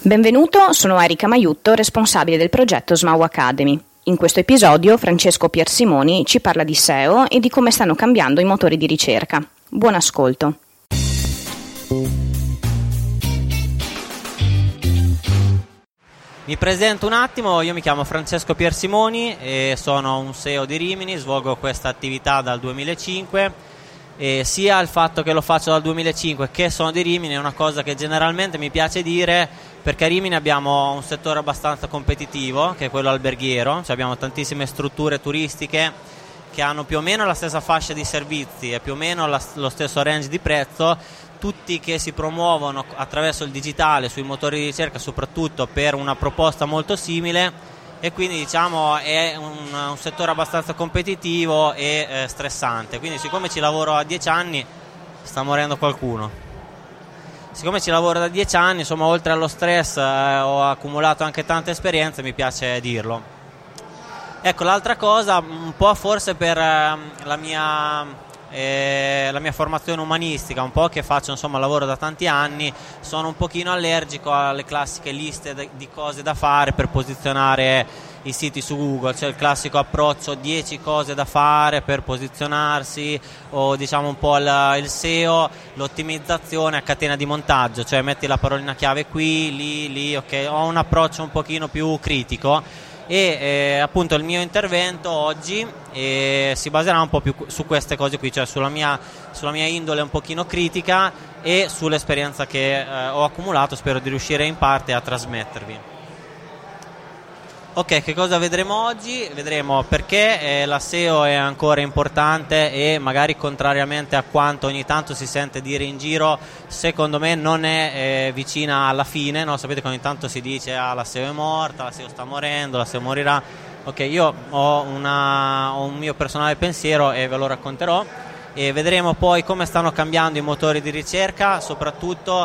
Benvenuto, sono Erika Maiutto, responsabile del progetto SMAU Academy. In questo episodio Francesco Piersimoni ci parla di SEO e di come stanno cambiando i motori di ricerca. Buon ascolto. Mi presento un attimo, io mi chiamo Francesco Piersimoni e sono un SEO di Rimini, svolgo questa attività dal 2005 e sia il fatto che lo faccio dal 2005 che sono di Rimini è una cosa che generalmente mi piace dire, perché a Rimini abbiamo un settore abbastanza competitivo che è quello alberghiero, cioè abbiamo tantissime strutture turistiche che hanno più o meno la stessa fascia di servizi e più o meno lo stesso range di prezzo, tutti che si promuovono attraverso il digitale sui motori di ricerca soprattutto per una proposta molto simile, e quindi diciamo è un settore abbastanza competitivo e stressante. Quindi siccome ci lavoro a 10 anni, sta morendo qualcuno, siccome ci lavoro da 10 anni, insomma, oltre allo stress ho accumulato anche tanta esperienza, mi piace dirlo. Ecco, l'altra cosa, un po' forse per la mia formazione umanistica, un po' che faccio insomma lavoro da tanti anni, sono un pochino allergico alle classiche liste di cose da fare per posizionare i siti su Google, cioè il classico approccio 10 cose da fare per posizionarsi, o diciamo un po' il SEO, l'ottimizzazione a catena di montaggio, cioè metti la parolina chiave qui, lì, ok, ho un approccio un pochino più critico. E appunto il mio intervento oggi si baserà un po' più su queste cose qui, cioè sulla mia indole un pochino critica e sull'esperienza che ho accumulato, spero di riuscire in parte a trasmettervi. Ok, che cosa vedremo oggi? Vedremo perché la SEO è ancora importante e magari contrariamente a quanto ogni tanto si sente dire in giro, secondo me non è vicina alla fine, no? Sapete che ogni tanto si dice la SEO è morta, la SEO sta morendo, la SEO morirà. Ok, io ho un mio personale pensiero e ve lo racconterò. E vedremo poi come stanno cambiando i motori di ricerca, soprattutto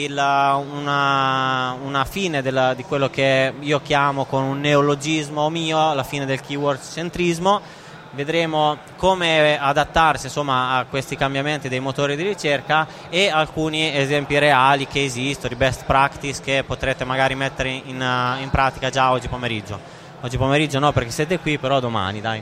una fine di quello che io chiamo, con un neologismo mio, la fine del keyword centrismo. Vedremo come adattarsi insomma a questi cambiamenti dei motori di ricerca e alcuni esempi reali che esistono, di best practice che potrete magari mettere in pratica già oggi pomeriggio. Oggi pomeriggio no, perché siete qui, però domani, dai.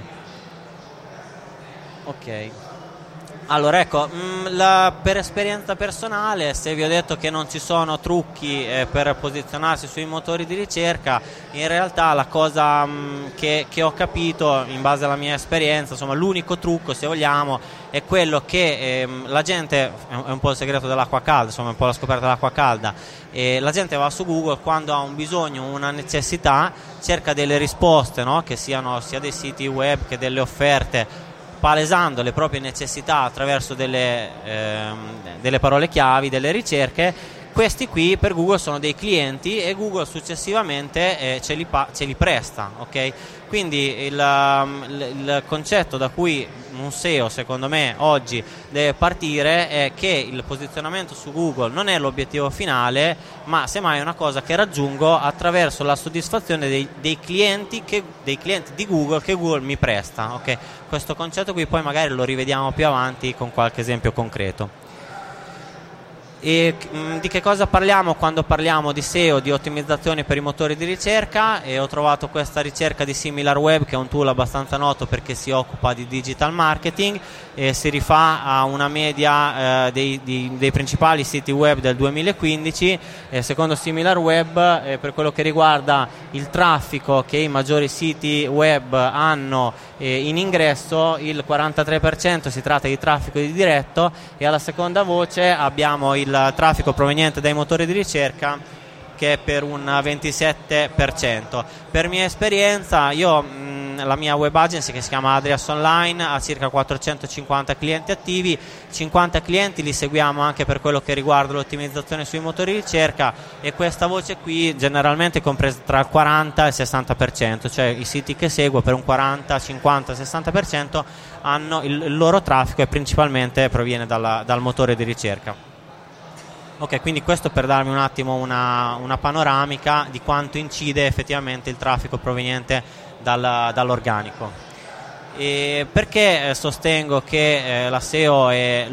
Ok. Allora ecco, per esperienza personale, se vi ho detto che non ci sono trucchi per posizionarsi sui motori di ricerca, in realtà la cosa che ho capito in base alla mia esperienza, insomma l'unico trucco, se vogliamo, è quello che la gente, è un po' il segreto dell'acqua calda, insomma un po' la scoperta dell'acqua calda, la gente va su Google quando ha un bisogno, una necessità, cerca delle risposte, no? Che siano sia dei siti web che delle offerte, palesando le proprie necessità attraverso delle parole chiavi, delle ricerche. Questi qui per Google sono dei clienti e Google successivamente ce li presta, ok? Quindi il concetto da cui un SEO secondo me oggi deve partire è che il posizionamento su Google non è l'obiettivo finale, ma semmai è una cosa che raggiungo attraverso la soddisfazione dei clienti di Google che Google mi presta, ok? Questo concetto qui poi magari lo rivediamo più avanti con qualche esempio concreto. E di che cosa parliamo quando parliamo di SEO, di ottimizzazione per i motori di ricerca? E ho trovato questa ricerca di SimilarWeb, che è un tool abbastanza noto perché si occupa di digital marketing e si rifà a una media dei principali siti web del 2015. Secondo SimilarWeb, per quello che riguarda il traffico che i maggiori siti web hanno in ingresso, il 43% si tratta di traffico di diretto, e alla seconda voce abbiamo il traffico proveniente dai motori di ricerca, che è per un 27%. Per mia esperienza, la mia web agency, che si chiama Adrias Online, ha circa 450 clienti attivi, 50 clienti li seguiamo anche per quello che riguarda l'ottimizzazione sui motori di ricerca, e questa voce qui generalmente è compresa tra il 40 e il 60%, cioè i siti che seguo per un 40, 50, 60% hanno il loro traffico e principalmente proviene dal motore di ricerca. Ok, quindi questo per darvi un attimo una panoramica di quanto incide effettivamente il traffico proveniente dall'organico. Perché sostengo che la SEO è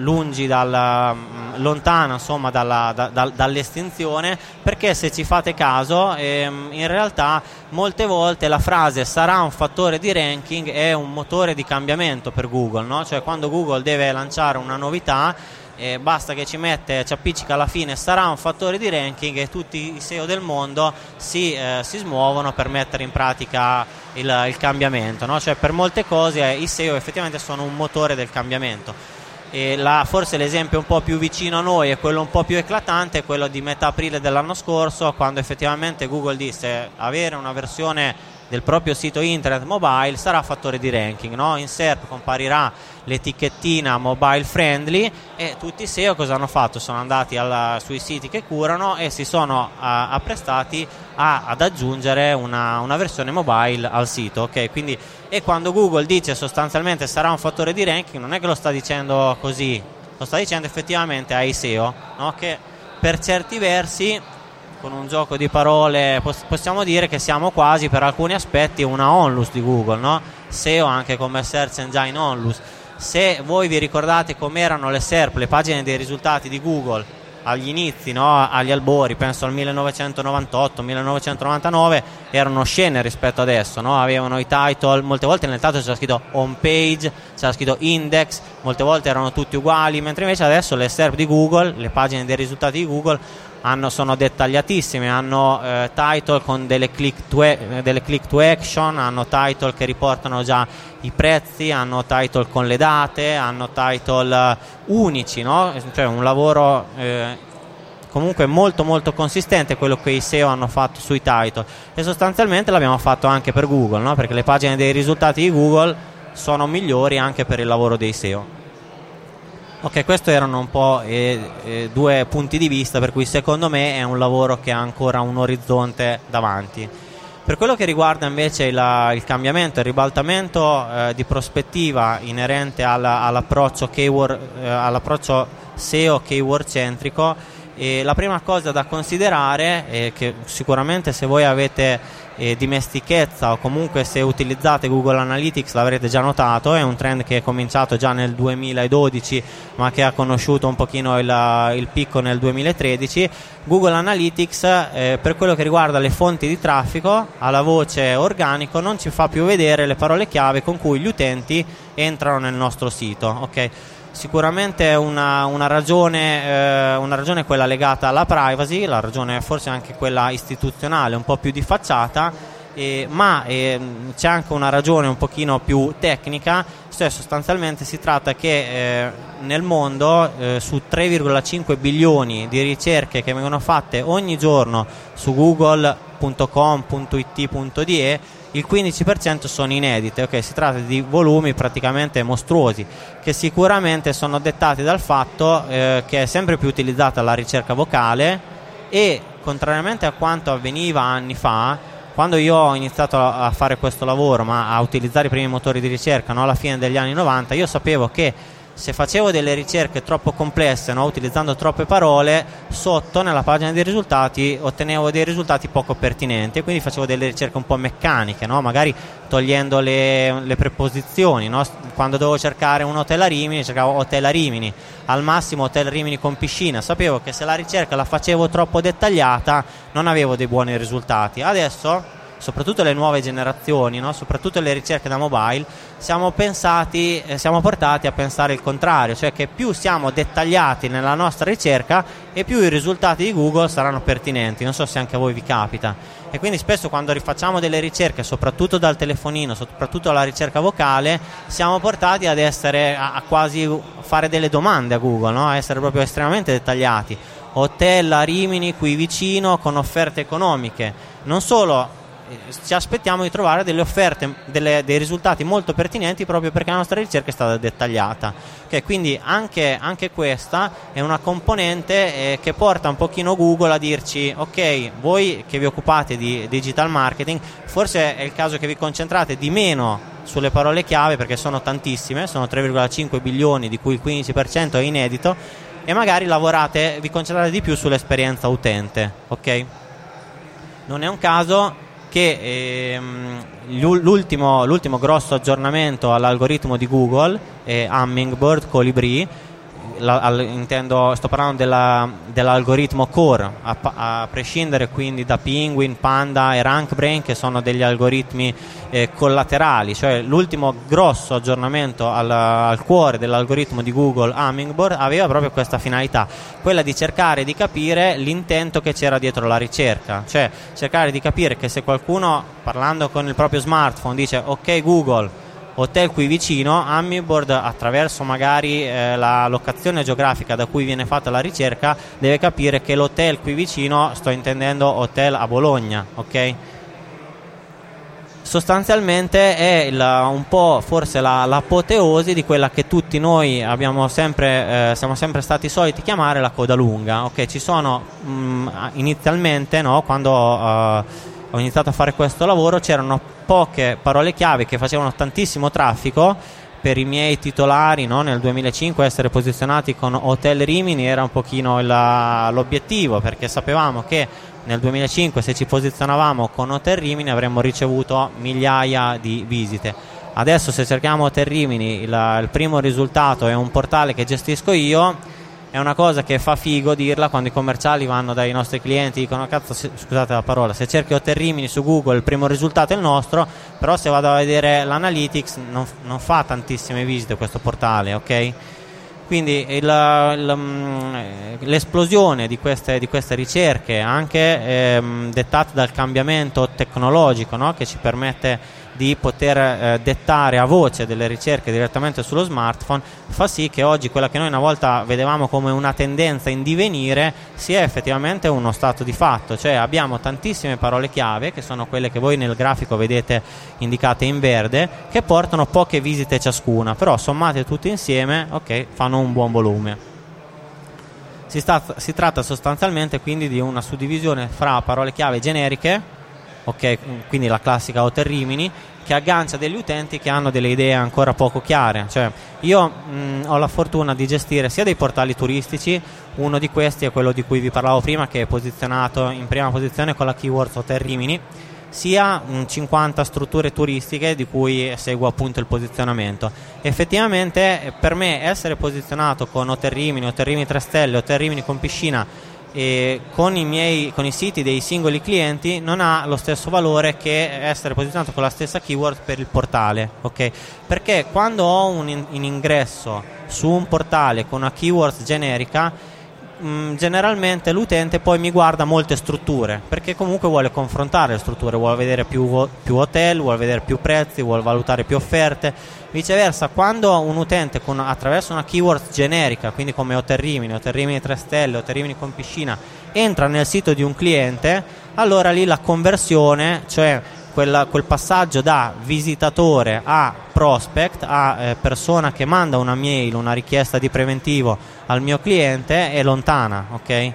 lontana insomma dall'estinzione? Perché se ci fate caso in realtà molte volte la frase sarà un fattore di ranking è un motore di cambiamento per Google, no? Cioè quando Google deve lanciare una novità basta che ci appiccica alla fine sarà un fattore di ranking e tutti i SEO del mondo si smuovono per mettere in pratica il cambiamento, no? Cioè per molte cose i SEO effettivamente sono un motore del cambiamento. E forse l'esempio un po' più vicino a noi e quello un po' più eclatante è quello di metà aprile dell'anno scorso, quando effettivamente Google disse avere una versione del proprio sito internet mobile sarà fattore di ranking, no? In SERP comparirà l'etichettina mobile friendly e tutti i SEO cosa hanno fatto? Sono andati sui siti che curano e si sono apprestati ad aggiungere una versione mobile al sito, ok? Quindi, e quando Google dice sostanzialmente sarà un fattore di ranking non è che lo sta dicendo così, lo sta dicendo effettivamente ai SEO, no? Che per certi versi, con un gioco di parole, possiamo dire che siamo quasi per alcuni aspetti una onlus di Google, no? SEO anche come Search Engine Onlus. Se voi vi ricordate com'erano le SERP, le pagine dei risultati di Google agli inizi, no? Agli albori, penso al 1998-1999, erano scene rispetto adesso, no? Avevano i title, molte volte nel title c'era scritto home page, c'era scritto index, molte volte erano tutti uguali, mentre invece adesso le SERP di Google, le pagine dei risultati di Google sono dettagliatissime, hanno title con delle click to action, hanno title che riportano già i prezzi, hanno title con le date, hanno title unici, no? Cioè un lavoro comunque molto molto consistente quello che i SEO hanno fatto sui title, e sostanzialmente l'abbiamo fatto anche per Google, no? Perché le pagine dei risultati di Google sono migliori anche per il lavoro dei SEO. Ok, questi erano un po' due punti di vista per cui secondo me è un lavoro che ha ancora un orizzonte davanti. Per quello che riguarda invece il cambiamento, il ribaltamento di prospettiva inerente all'approccio all'approccio SEO keyword centrico, la prima cosa da considerare è che sicuramente se voi avete dimestichezza o comunque se utilizzate Google Analytics l'avrete già notato, è un trend che è cominciato già nel 2012 ma che ha conosciuto un pochino il picco nel 2013. Google Analytics per quello che riguarda le fonti di traffico alla voce organico non ci fa più vedere le parole chiave con cui gli utenti entrano nel nostro sito, ok? Sicuramente una ragione è quella legata alla privacy, la ragione è forse anche quella istituzionale un po' più di facciata, ma c'è anche una ragione un pochino più tecnica, cioè sostanzialmente si tratta che nel mondo su 3,5 bilioni di ricerche che vengono fatte ogni giorno su google.com.it.de il 15% sono inedite, ok? Si tratta di volumi praticamente mostruosi che sicuramente sono dettati dal fatto che è sempre più utilizzata la ricerca vocale e contrariamente a quanto avveniva anni fa, quando io ho iniziato a fare questo lavoro, ma a utilizzare i primi motori di ricerca, no, alla fine degli anni 90, io sapevo che se facevo delle ricerche troppo complesse, no, utilizzando troppe parole, sotto nella pagina dei risultati ottenevo dei risultati poco pertinenti e quindi facevo delle ricerche un po' meccaniche, no? Magari togliendo le preposizioni, no? Quando dovevo cercare un hotel a Rimini cercavo hotel a Rimini, al massimo hotel Rimini con piscina. Sapevo che se la ricerca la facevo troppo dettagliata non avevo dei buoni risultati. Adesso soprattutto le nuove generazioni, no? Soprattutto le ricerche da mobile, siamo portati a pensare il contrario, cioè che più siamo dettagliati nella nostra ricerca e più i risultati di Google saranno pertinenti. Non so se anche a voi vi capita. E quindi spesso quando rifacciamo delle ricerche, soprattutto dal telefonino, soprattutto alla ricerca vocale, siamo portati ad essere a quasi fare delle domande a Google, no? A essere proprio estremamente dettagliati. Hotel a Rimini qui vicino con offerte economiche. Non solo ci aspettiamo di trovare delle offerte, dei risultati molto pertinenti proprio perché la nostra ricerca è stata dettagliata, okay, quindi anche questa è una componente che porta un pochino Google a dirci ok, voi che vi occupate di digital marketing forse è il caso che vi concentrate di meno sulle parole chiave perché sono tantissime, sono 3,5 bilioni di cui il 15% è inedito, e magari vi concentrate di più sull'esperienza utente, ok? Non è un caso che l'ultimo grosso aggiornamento all'algoritmo di Google è Hummingbird, Colibri. Sto parlando dell'algoritmo core, a prescindere quindi da Penguin, Panda e RankBrain, che sono degli algoritmi collaterali. Cioè l'ultimo grosso aggiornamento al cuore dell'algoritmo di Google, Hummingbird, aveva proprio questa finalità, quella di cercare di capire l'intento che c'era dietro la ricerca, cioè cercare di capire che se qualcuno, parlando con il proprio smartphone, dice ok Google, hotel qui vicino, Hummingbird, attraverso magari la locazione geografica da cui viene fatta la ricerca, deve capire che l'hotel qui vicino, sto intendendo hotel a Bologna, ok? Sostanzialmente è un po' forse l'apoteosi di quella che tutti noi siamo sempre stati soliti chiamare la coda lunga, ok? Ci sono inizialmente, no, quando ho iniziato a fare questo lavoro, c'erano poche parole chiave che facevano tantissimo traffico. Per i miei titolari, no, nel 2005 essere posizionati con Hotel Rimini era un pochino l'obiettivo, perché sapevamo che nel 2005 se ci posizionavamo con Hotel Rimini avremmo ricevuto migliaia di visite. Adesso se cerchiamo Hotel Rimini, il primo risultato è un portale che gestisco io. È una cosa che fa figo dirla quando i commerciali vanno dai nostri clienti e dicono cazzo, scusate la parola, se cerchi Hotel Rimini su Google il primo risultato è il nostro, però se vado a vedere l'analytics non fa tantissime visite questo portale, ok? Quindi l'esplosione di queste ricerche, anche dettate dal cambiamento tecnologico, no? Che ci permette di poter dettare a voce delle ricerche direttamente sullo smartphone, fa sì che oggi quella che noi una volta vedevamo come una tendenza in divenire sia effettivamente uno stato di fatto. Cioè abbiamo tantissime parole chiave, che sono quelle che voi nel grafico vedete indicate in verde, che portano poche visite ciascuna, però sommate tutte insieme, ok, fanno un buon volume. Si tratta sostanzialmente quindi di una suddivisione fra parole chiave generiche, ok, quindi la classica Hotel Rimini, che aggancia degli utenti che hanno delle idee ancora poco chiare. Cioè io ho la fortuna di gestire sia dei portali turistici, uno di questi è quello di cui vi parlavo prima, che è posizionato in prima posizione con la keyword Hotel Rimini, sia 50 strutture turistiche di cui seguo appunto il posizionamento. Effettivamente per me essere posizionato con Hotel Rimini 3 stelle, Hotel Rimini con piscina e con i siti dei singoli clienti non ha lo stesso valore che essere posizionato con la stessa keyword per il portale, ok? Perché quando ho un ingresso su un portale con una keyword generica, generalmente l'utente poi mi guarda molte strutture, perché comunque vuole confrontare le strutture, vuole vedere più hotel, vuole vedere più prezzi, vuole valutare più offerte. Viceversa, quando un utente attraverso una keyword generica, quindi come Hotel Rimini 3 stelle, Hotel Rimini con piscina, entra nel sito di un cliente, allora lì la conversione, cioè quel passaggio da visitatore a prospect, a persona che manda una mail, una richiesta di preventivo al mio cliente, è lontana, ok?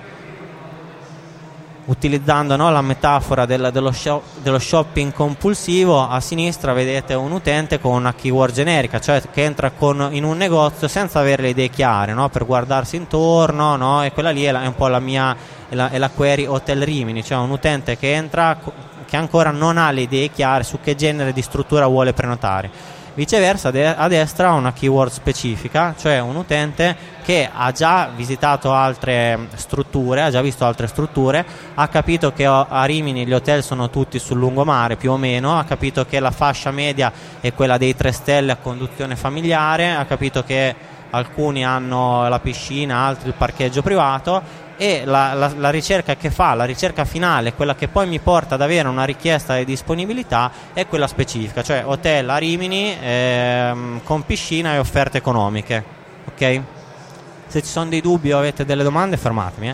Utilizzando, no, la metafora dello shopping compulsivo, a sinistra vedete un utente con una keyword generica, cioè che entra in un negozio senza avere le idee chiare, no? Per guardarsi intorno, no? E quella lì è un po' la query Hotel Rimini, cioè un utente che entra che ancora non ha le idee chiare su che genere di struttura vuole prenotare. Viceversa, a destra una keyword specifica, cioè un utente che ha già visitato altre strutture, ha già visto altre strutture, ha capito che a Rimini gli hotel sono tutti sul lungomare più o meno, ha capito che la fascia media è quella dei 3 stelle a conduzione familiare, ha capito che alcuni hanno la piscina, altri il parcheggio privato, e la ricerca che fa, la ricerca finale, quella che poi mi porta ad avere una richiesta di disponibilità, è quella specifica, cioè hotel a Rimini con piscina e offerte economiche, ok? Se ci sono dei dubbi o avete delle domande fermatemi.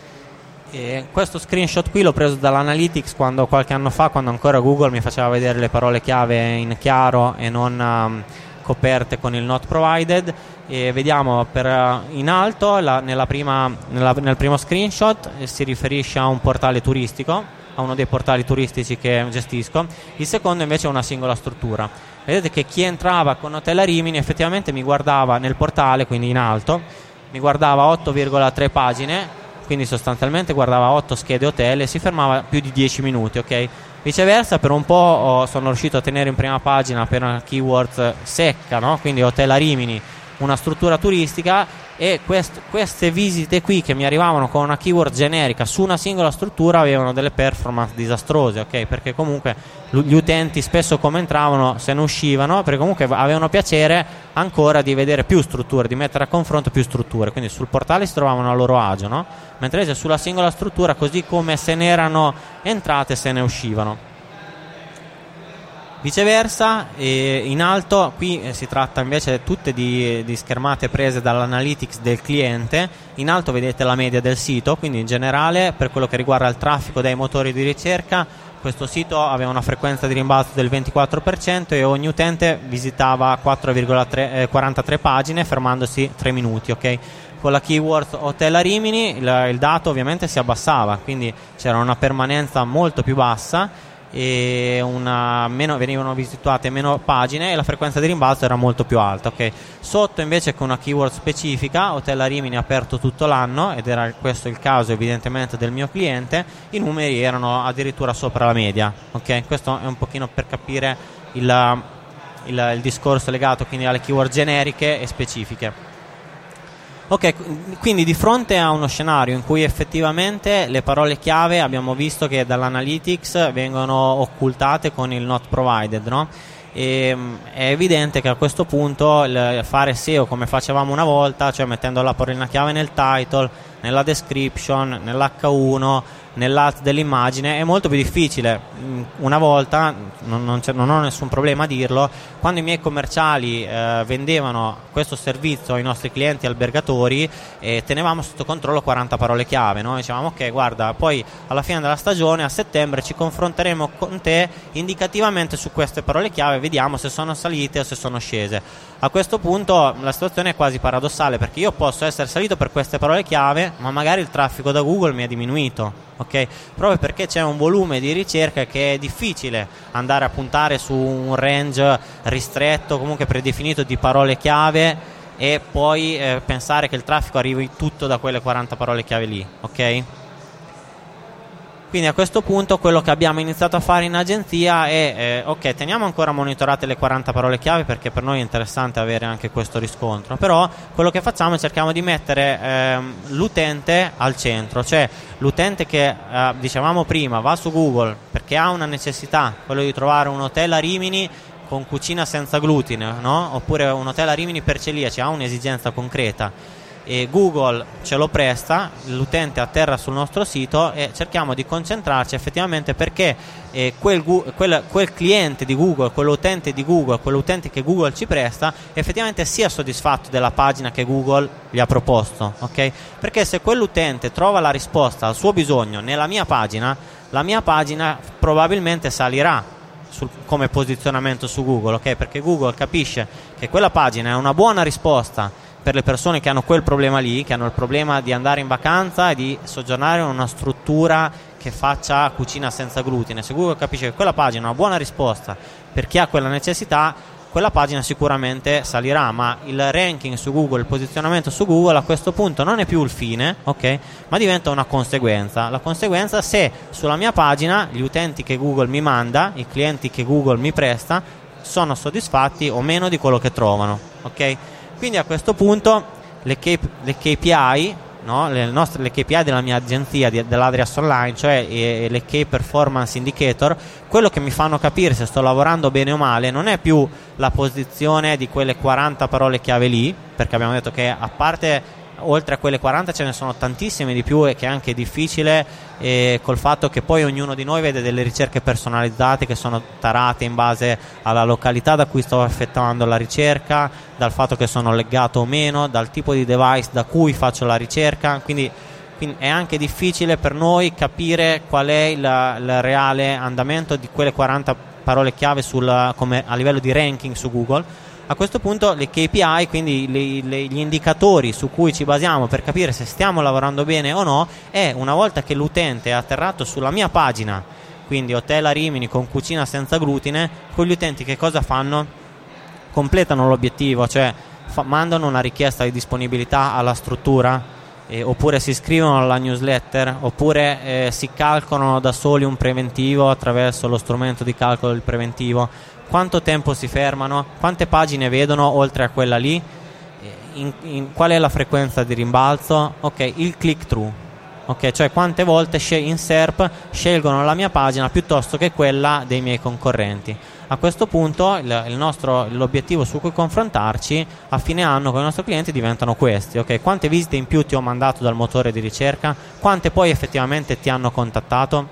E questo screenshot qui l'ho preso dall'Analytics qualche anno fa, quando ancora Google mi faceva vedere le parole chiave in chiaro e non coperte con il not provided. E vediamo in alto nel primo screenshot si riferisce a un portale turistico, a uno dei portali turistici che gestisco. Il secondo invece è una singola struttura. Vedete che chi entrava con Hotel a Rimini effettivamente mi guardava nel portale, quindi in alto, mi guardava 8,3 pagine, quindi sostanzialmente guardava 8 schede hotel e si fermava più di 10 minuti, ok? Viceversa, per un po' sono riuscito a tenere in prima pagina per una keyword secca, no? Quindi Hotel a Rimini, una struttura turistica, e queste visite qui che mi arrivavano con una keyword generica su una singola struttura avevano delle performance disastrose, ok? Perché comunque gli utenti spesso come entravano se ne uscivano, perché comunque avevano piacere ancora di vedere più strutture, di mettere a confronto più strutture, quindi sul portale si trovavano a loro agio, no? Mentre invece sulla singola struttura, così come se ne erano entrate, se ne uscivano. Viceversa, in alto qui si tratta invece tutte di schermate prese dall'analytics del cliente. In alto vedete la media del sito, quindi in generale per quello che riguarda il traffico dai motori di ricerca, questo sito aveva una frequenza di rimbalzo del 24% e ogni utente visitava 4,43 pagine fermandosi 3 minuti, ok? Con la keyword Hotel a Rimini il dato ovviamente si abbassava, quindi c'era una permanenza molto più bassa e venivano visitate meno pagine e la frequenza di rimbalzo era molto più alta, ok? Sotto invece con una keyword specifica, Hotel a Rimini aperto tutto l'anno, ed era questo il caso evidentemente del mio cliente, i numeri erano addirittura sopra la media, ok? Questo è un pochino per capire il discorso legato quindi alle keyword generiche e specifiche. Ok, quindi di fronte a uno scenario in cui effettivamente le parole chiave abbiamo visto che dall'analytics vengono occultate con il not provided, no? E è evidente che a questo punto fare SEO come facevamo una volta, cioè mettendo la parolina chiave nel title, nella description, nell'H1, nell'alt dell'immagine, è molto più difficile. Una volta, non ho nessun problema a dirlo, quando i miei commerciali vendevano questo servizio ai nostri clienti albergatori, tenevamo sotto controllo 40 parole chiave, no? Dicevamo ok, guarda, poi alla fine della stagione a settembre ci confronteremo con te indicativamente su queste parole chiave, vediamo se sono salite o se sono scese. A questo punto la situazione è quasi paradossale, perché io posso essere salito per queste parole chiave, ma magari il traffico da Google mi è diminuito, ok? Proprio perché c'è un volume di ricerca che è difficile andare a puntare su un range ristretto, comunque predefinito di parole chiave, e poi pensare che il traffico arrivi tutto da quelle 40 parole chiave lì, ok? Quindi a questo punto quello che abbiamo iniziato a fare in agenzia è ok, teniamo ancora monitorate le 40 parole chiave, perché per noi è interessante avere anche questo riscontro, però quello che facciamo è cerchiamo di mettere l'utente al centro, cioè l'utente che dicevamo prima va su Google perché ha una necessità, quello di trovare un hotel a Rimini con cucina senza glutine, no? Oppure un hotel a Rimini per celiaci, ha un'esigenza concreta e Google ce lo presta, l'utente atterra sul nostro sito e cerchiamo di concentrarci effettivamente perché quel cliente di Google, quell'utente di Google, quell'utente che Google ci presta effettivamente sia soddisfatto della pagina che Google gli ha proposto, ok? Perché se quell'utente trova la risposta al suo bisogno nella mia pagina, la mia pagina probabilmente salirà come posizionamento su Google, ok? Perché Google capisce che quella pagina è una buona risposta per le persone che hanno quel problema lì, che hanno il problema di andare in vacanza e di soggiornare in una struttura che faccia cucina senza glutine. Se Google capisce che quella pagina è una buona risposta per chi ha quella necessità, quella pagina sicuramente salirà, ma il ranking su Google, il posizionamento su Google a questo punto non è più il fine, ok? Ma diventa una conseguenza. La conseguenza se sulla mia pagina gli utenti che Google mi manda, i clienti che Google mi presta, sono soddisfatti o meno di quello che trovano, ok? Quindi a questo punto le KPI, no? le KPI della mia agenzia, dell'Adrias Online, cioè le Key Performance Indicator, quello che mi fanno capire se sto lavorando bene o male non è più la posizione di quelle 40 parole chiave lì, perché abbiamo detto che a parte oltre a quelle 40 ce ne sono tantissime di più e che è anche difficile col fatto che poi ognuno di noi vede delle ricerche personalizzate che sono tarate in base alla località da cui sto effettuando la ricerca, dal fatto che sono legato o meno, dal tipo di device da cui faccio la ricerca, quindi è anche difficile per noi capire qual è il reale andamento di quelle 40 parole chiave come a livello di ranking su Google. A questo punto le KPI, quindi gli indicatori su cui ci basiamo per capire se stiamo lavorando bene o no, è una volta che l'utente è atterrato sulla mia pagina, quindi Hotel a Rimini con cucina senza glutine, con gli utenti che cosa fanno? Completano l'obiettivo, cioè mandano una richiesta di disponibilità alla struttura, oppure si iscrivono alla newsletter, oppure si calcolano da soli un preventivo attraverso lo strumento di calcolo del preventivo, quanto tempo si fermano, quante pagine vedono oltre a quella lì, qual è la frequenza di rimbalzo, ok, il click through, ok, cioè quante volte in SERP scelgono la mia pagina piuttosto che quella dei miei concorrenti. A questo punto l'obiettivo su cui confrontarci a fine anno con i nostri clienti diventano questi, ok? Quante visite in più ti ho mandato dal motore di ricerca, quante poi effettivamente ti hanno contattato.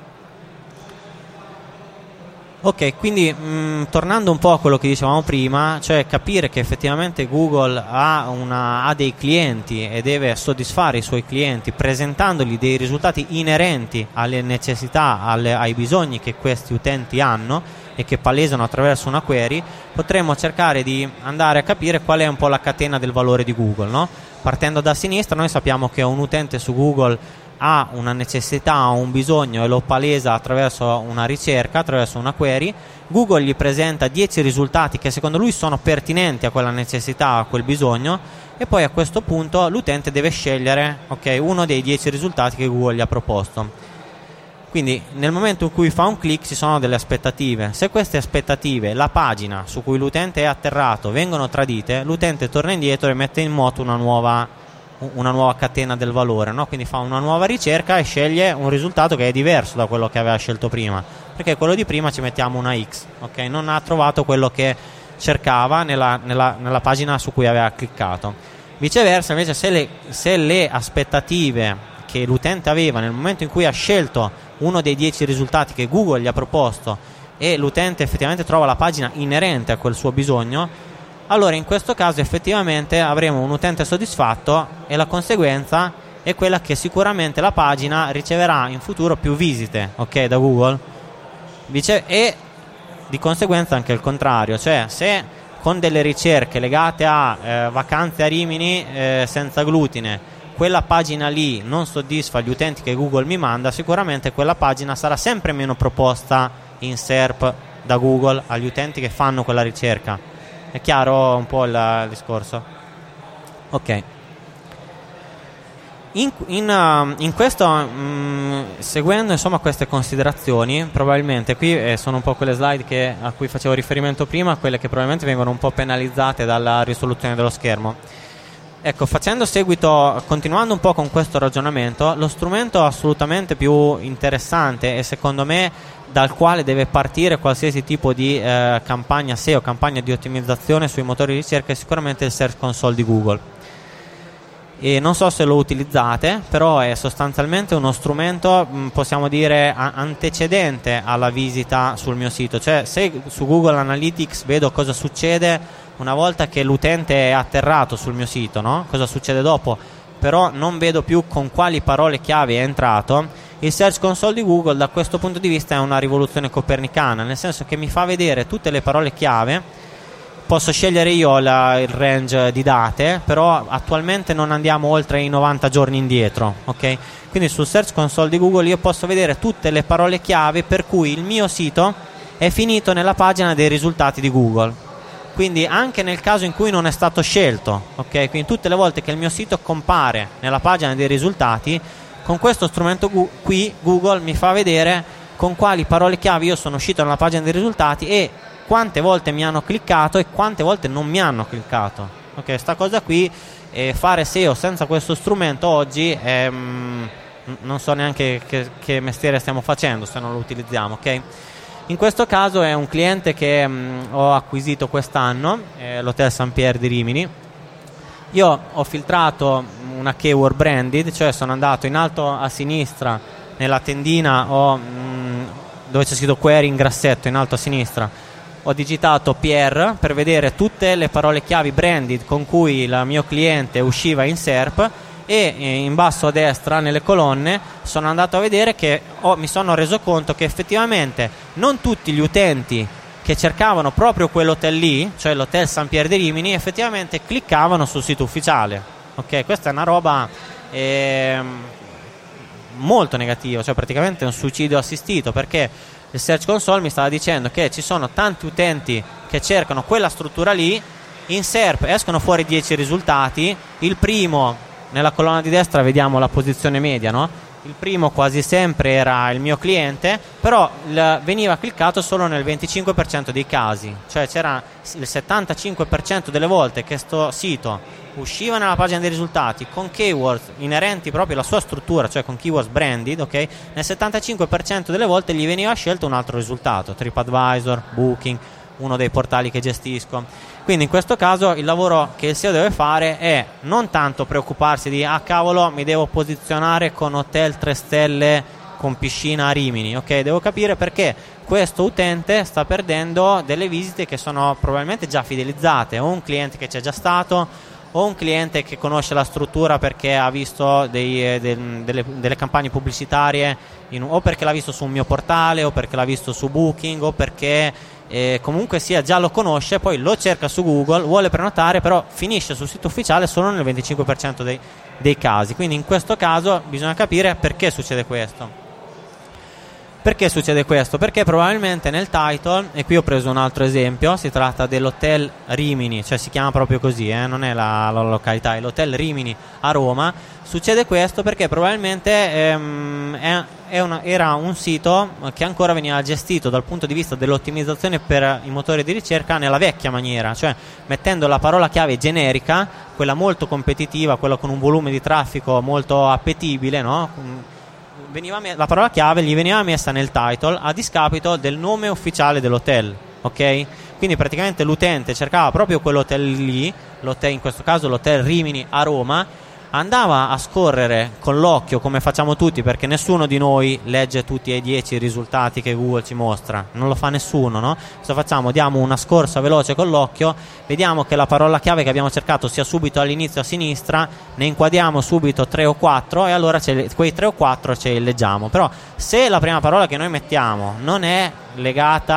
Ok, quindi tornando un po' a quello che dicevamo prima, cioè capire che effettivamente Google ha dei clienti e deve soddisfare i suoi clienti presentandogli dei risultati inerenti alle necessità, ai bisogni che questi utenti hanno e che palesano attraverso una query, potremmo cercare di andare a capire qual è un po' la catena del valore di Google, no? Partendo da sinistra, noi sappiamo che un utente su Google ha una necessità, ha un bisogno e lo palesa attraverso una ricerca, attraverso una query. Google gli presenta 10 risultati che secondo lui sono pertinenti a quella necessità, a quel bisogno, e poi a questo punto l'utente deve scegliere, ok, uno dei 10 risultati che Google gli ha proposto. Quindi nel momento in cui fa un click ci sono delle aspettative. Se queste aspettative, la pagina su cui l'utente è atterrato, vengono tradite, l'utente torna indietro e mette in moto una nuova catena del valore, no? Quindi fa una nuova ricerca e sceglie un risultato che è diverso da quello che aveva scelto prima, perché quello di prima ci mettiamo una X, ok? Non ha trovato quello che cercava nella pagina su cui aveva cliccato. Viceversa, invece, se le aspettative che l'utente aveva nel momento in cui ha scelto uno dei 10 risultati che Google gli ha proposto e l'utente effettivamente trova la pagina inerente a quel suo bisogno, allora in questo caso effettivamente avremo un utente soddisfatto e la conseguenza è quella che sicuramente la pagina riceverà in futuro più visite, ok, da Google, e di conseguenza anche il contrario, cioè se con delle ricerche legate a vacanze a Rimini senza glutine quella pagina lì non soddisfa gli utenti che Google mi manda, sicuramente quella pagina sarà sempre meno proposta in SERP da Google agli utenti che fanno quella ricerca. È chiaro un po' il discorso? Ok. In questo, seguendo insomma queste considerazioni, probabilmente qui sono un po' quelle slide a cui facevo riferimento prima, quelle che probabilmente vengono un po' penalizzate dalla risoluzione dello schermo. Ecco, facendo seguito, continuando un po' con questo ragionamento, lo strumento assolutamente più interessante e secondo me dal quale deve partire qualsiasi tipo di campagna SEO, campagna di ottimizzazione sui motori di ricerca è sicuramente il Search Console di Google. E non so se lo utilizzate, però è sostanzialmente uno strumento, possiamo dire, antecedente alla visita sul mio sito. Cioè, se su Google Analytics vedo cosa succede una volta che l'utente è atterrato sul mio sito, no? Cosa succede dopo, però non vedo più con quali parole chiave è entrato. Il Search Console di Google da questo punto di vista è una rivoluzione copernicana, nel senso che mi fa vedere tutte le parole chiave. Posso scegliere io il range di date, però attualmente non andiamo oltre i 90 giorni indietro, ok? Quindi sul Search Console di Google io posso vedere tutte le parole chiave per cui il mio sito è finito nella pagina dei risultati di Google. Quindi anche nel caso in cui non è stato scelto, ok? Quindi tutte le volte che il mio sito compare nella pagina dei risultati, con questo strumento qui Google mi fa vedere con quali parole chiave io sono uscito nella pagina dei risultati e quante volte mi hanno cliccato e quante volte non mi hanno cliccato. Ok, sta cosa qui, fare SEO senza questo strumento oggi non so neanche che mestiere stiamo facendo se non lo utilizziamo, ok? In questo caso è un cliente che ho acquisito quest'anno, l'Hotel St. Pierre di Rimini. Io ho filtrato una keyword branded, cioè sono andato in alto a sinistra nella tendina dove c'è scritto query in grassetto in alto a sinistra, ho digitato Pierre per vedere tutte le parole chiavi branded con cui il mio cliente usciva in SERP e in basso a destra nelle colonne sono andato a vedere che mi sono reso conto che effettivamente non tutti gli utenti che cercavano proprio quell'hotel lì, cioè l'Hotel St. Pierre di Rimini, effettivamente cliccavano sul sito ufficiale. Ok, questa è una roba molto negativa, cioè praticamente un suicidio assistito, perché il Search Console mi stava dicendo che ci sono tanti utenti che cercano quella struttura lì, in SERP escono fuori 10 risultati, il primo nella colonna di destra vediamo la posizione media, no? Il primo quasi sempre era il mio cliente, però veniva cliccato solo nel 25% dei casi, cioè c'era il 75% delle volte che sto sito usciva nella pagina dei risultati con keywords inerenti proprio alla sua struttura, cioè con keywords branded, ok? Nel 75% delle volte gli veniva scelto un altro risultato, TripAdvisor, Booking, uno dei portali che gestisco. Quindi in questo caso il lavoro che il SEO deve fare è non tanto preoccuparsi di cavolo, mi devo posizionare con hotel 3 stelle con piscina a Rimini, ok? Devo capire perché questo utente sta perdendo delle visite che sono probabilmente già fidelizzate, o un cliente che c'è già stato, o un cliente che conosce la struttura perché ha visto delle campagne pubblicitarie o perché l'ha visto su un mio portale, o perché l'ha visto su Booking, o perché comunque sia già lo conosce, poi lo cerca su Google, vuole prenotare, però finisce sul sito ufficiale solo nel 25% dei casi. Quindi in questo caso bisogna capire perché succede questo. Perché succede questo? Perché probabilmente nel title, e qui ho preso un altro esempio, si tratta dell'hotel Rimini, cioè si chiama proprio così, non è la località, è l'hotel Rimini a Roma. Succede questo perché probabilmente era un sito che ancora veniva gestito dal punto di vista dell'ottimizzazione per i motori di ricerca nella vecchia maniera, cioè mettendo la parola chiave generica, quella molto competitiva, quella con un volume di traffico molto appetibile, no? La parola chiave gli veniva messa nel title a discapito del nome ufficiale dell'hotel, ok? Quindi praticamente l'utente cercava proprio quell'hotel lì, l'hotel, in questo caso l'hotel Rimini a Roma, andava a scorrere con l'occhio come facciamo tutti, perché nessuno di noi legge tutti e 10 risultati che Google ci mostra, non lo fa nessuno, no? Cosa facciamo? Diamo una scorsa veloce con l'occhio, vediamo che la parola chiave che abbiamo cercato sia subito all'inizio a sinistra, ne inquadriamo subito 3 o 4 e allora quei 3 o 4 ce li leggiamo. Però se la prima parola che noi mettiamo non è legata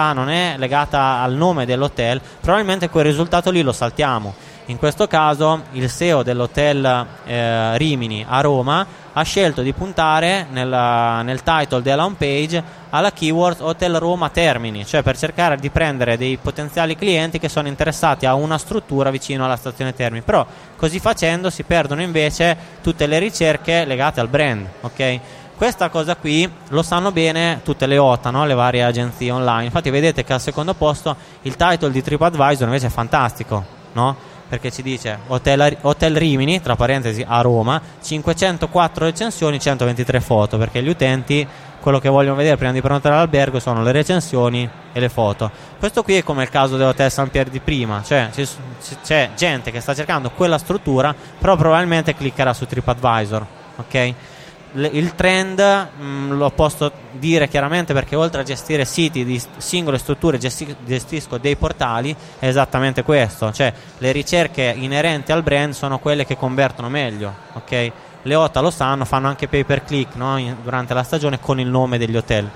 al nome dell'hotel, probabilmente quel risultato lì lo saltiamo. In questo caso il SEO dell'hotel Rimini a Roma ha scelto di puntare nel title della home page alla keyword Hotel Roma Termini, cioè per cercare di prendere dei potenziali clienti che sono interessati a una struttura vicino alla stazione Termini. Però così facendo si perdono invece tutte le ricerche legate al brand, ok? Questa cosa qui lo sanno bene tutte le OTA, no? Le varie agenzie online. Infatti vedete che al secondo posto il title di TripAdvisor invece è fantastico, no? Perché ci dice Hotel Rimini, tra parentesi a Roma, 504 recensioni, 123 foto, perché gli utenti quello che vogliono vedere prima di prenotare l'albergo sono le recensioni e le foto. Questo qui è come il caso dell'Hotel San Pier di prima, cioè c'è gente che sta cercando quella struttura, però probabilmente cliccherà su TripAdvisor, ok? Il trend lo posso dire chiaramente perché oltre a gestire siti di singole strutture gestisco dei portali, è esattamente questo, cioè le ricerche inerenti al brand sono quelle che convertono meglio, ok? Le OTA lo sanno, fanno anche pay per click, no? Durante la stagione con il nome degli hotel.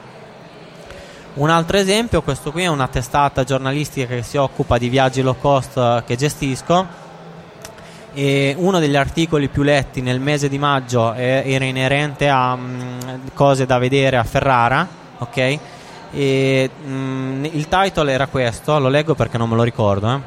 Un altro esempio, questo qui è una testata giornalistica che si occupa di viaggi low cost che gestisco. E uno degli articoli più letti nel mese di maggio era inerente a cose da vedere a Ferrara, ok? E il title era questo, lo leggo perché non me lo ricordo.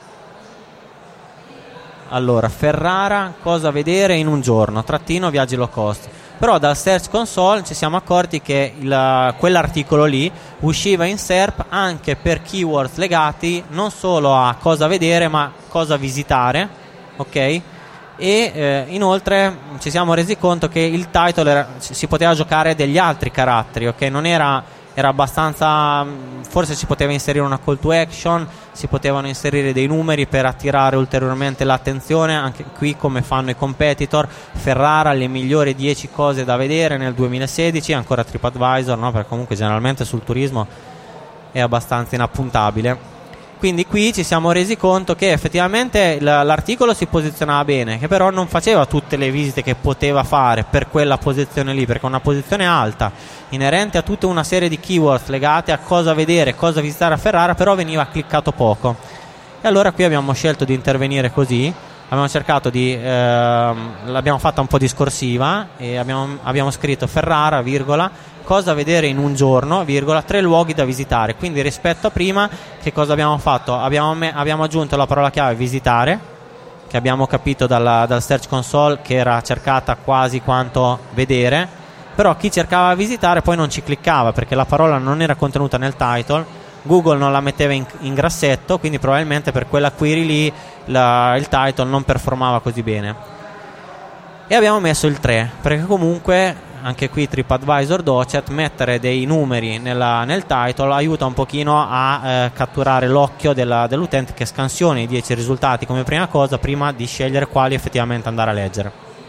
Allora, Ferrara, cosa vedere in un giorno, / viaggi low cost. Però dal Search Console ci siamo accorti che quell'articolo lì usciva in SERP anche per keywords legati non solo a cosa vedere ma cosa visitare, ok? E inoltre ci siamo resi conto che il title si poteva giocare degli altri caratteri, ok? Non era abbastanza, forse si poteva inserire una call to action, si potevano inserire dei numeri per attirare ulteriormente l'attenzione, anche qui come fanno i competitor. Ferrara, le migliori 10 cose da vedere nel 2016, ancora TripAdvisor, no? Perché comunque generalmente sul turismo è abbastanza inappuntabile. Quindi qui ci siamo resi conto che effettivamente l'articolo si posizionava bene, che però non faceva tutte le visite che poteva fare per quella posizione lì, perché è una posizione alta, inerente a tutta una serie di keywords legate a cosa vedere, cosa visitare a Ferrara, però veniva cliccato poco. E allora qui abbiamo scelto di intervenire così, abbiamo cercato l'abbiamo fatta un po' discorsiva e abbiamo scritto Ferrara, virgola, cosa vedere in un giorno, virgola, 3 luoghi da visitare. Quindi rispetto a prima, che cosa abbiamo fatto? Abbiamo aggiunto la parola chiave visitare, ok? che abbiamo capito dal Search Console che era cercata quasi quanto vedere, però chi cercava visitare poi non ci cliccava perché la parola non era contenuta nel title, Google non la metteva in grassetto, quindi probabilmente per quella query lì il title non performava così bene. E abbiamo messo il 3 perché comunque anche qui TripAdvisor Docet, mettere dei numeri nel title aiuta un pochino a catturare l'occhio dell'utente, che scansioni i 10 risultati come prima cosa prima di scegliere quali effettivamente andare a leggere.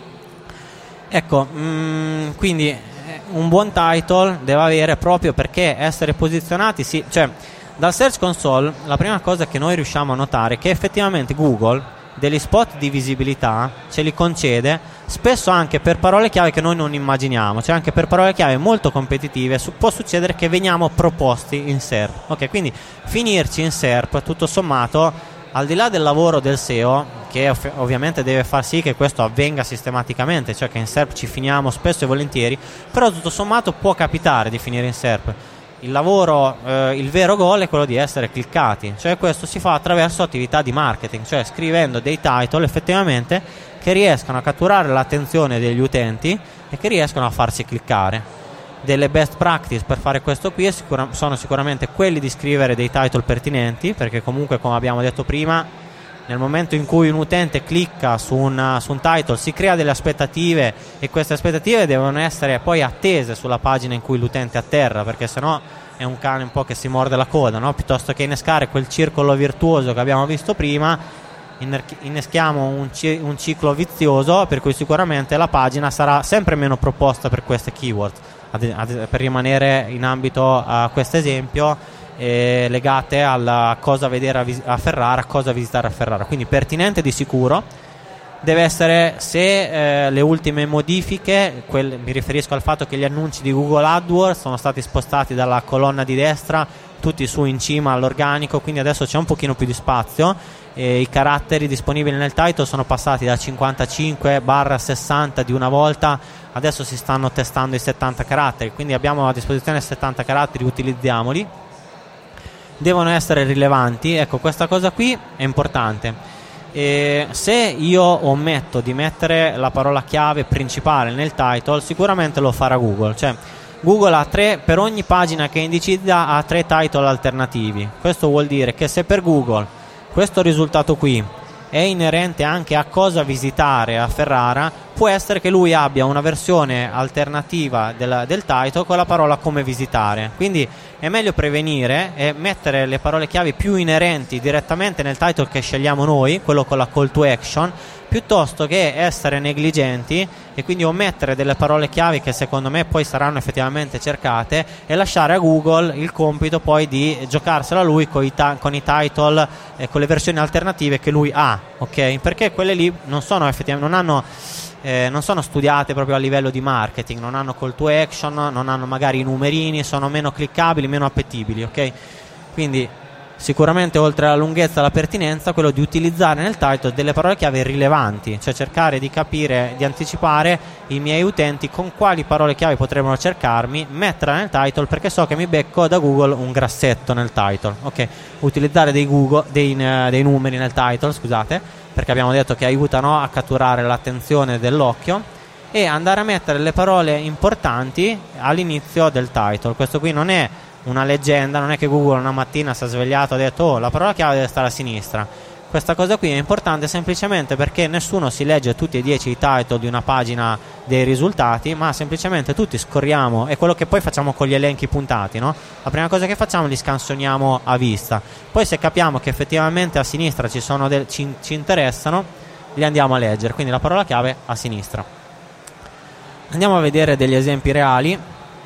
Ecco, quindi un buon title deve avere, proprio perché essere posizionati, cioè dal Search Console la prima cosa che noi riusciamo a notare è che effettivamente Google degli spot di visibilità ce li concede spesso anche per parole chiave che noi non immaginiamo, cioè anche per parole chiave molto competitive può succedere che veniamo proposti in SERP. Ok, quindi finirci in SERP tutto sommato, al di là del lavoro del SEO, che ovviamente deve far sì che questo avvenga sistematicamente, cioè che in SERP ci finiamo spesso e volentieri, però tutto sommato può capitare di finire in SERP. Il lavoro, il vero goal è quello di essere cliccati, cioè questo si fa attraverso attività di marketing, cioè scrivendo dei title effettivamente che riescano a catturare l'attenzione degli utenti e che riescano a farsi cliccare. Delle best practice per fare questo qui sono sicuramente quelli di scrivere dei title pertinenti, perché comunque, come abbiamo detto prima, nel momento in cui un utente clicca su un title si crea delle aspettative, e queste aspettative devono essere poi attese sulla pagina in cui l'utente atterra, perché sennò è un cane un po' che si morde la coda, no? Piuttosto che innescare quel circolo virtuoso che abbiamo visto prima, inneschiamo un ciclo vizioso per cui sicuramente la pagina sarà sempre meno proposta per queste keyword. Per rimanere in ambito a questo esempio, legate alla cosa vedere a Ferrara, cosa visitare a Ferrara, quindi pertinente di sicuro. Deve essere, se le ultime modifiche, mi riferisco al fatto che gli annunci di Google AdWords sono stati spostati dalla colonna di destra tutti su in cima all'organico, quindi adesso c'è un pochino più di spazio, i caratteri disponibili nel title sono passati da 55/60 di una volta, adesso si stanno testando i 70 caratteri, quindi abbiamo a disposizione 70 caratteri, utilizziamoli. Devono essere rilevanti, ecco, questa cosa qui è importante. Se io ometto di mettere la parola chiave principale nel title, sicuramente lo farà Google, cioè Google ha per ogni pagina che indicizza ha 3 title alternativi. Questo vuol dire che se per Google questo risultato qui è inerente anche a cosa visitare a Ferrara, può essere che lui abbia una versione alternativa del title con la parola come visitare. Quindi è meglio prevenire e mettere le parole chiave più inerenti direttamente nel title che scegliamo noi, quello con la call to action, piuttosto che essere negligenti e quindi omettere delle parole chiave che secondo me poi saranno effettivamente cercate e lasciare a Google il compito poi di giocarsela lui con i title e con le versioni alternative che lui ha, ok? Perché quelle lì non sono effettivamente, non sono studiate proprio a livello di marketing, non hanno call to action, non hanno magari i numerini, sono meno cliccabili, meno appetibili, ok? Quindi sicuramente, oltre alla lunghezza e alla pertinenza, quello di utilizzare nel title delle parole chiave rilevanti, cioè cercare di capire, di anticipare i miei utenti con quali parole chiave potrebbero cercarmi, metterla nel title perché so che mi becco da Google un grassetto nel title, ok? Utilizzare dei numeri nel title, scusate, perché abbiamo detto che aiutano a catturare l'attenzione dell'occhio, e andare a mettere le parole importanti all'inizio del title. Questo qui non è una leggenda, non è che Google una mattina si è svegliato e ha detto la parola chiave deve stare a sinistra. Questa cosa qui è importante semplicemente perché nessuno si legge tutti e 10 i title di una pagina dei risultati, ma semplicemente tutti scorriamo, è quello che poi facciamo con gli elenchi puntati, no? La prima cosa che facciamo li scansioniamo a vista, poi se capiamo che effettivamente a sinistra ci interessano, li andiamo a leggere, quindi la parola chiave a sinistra. Andiamo a vedere degli esempi reali.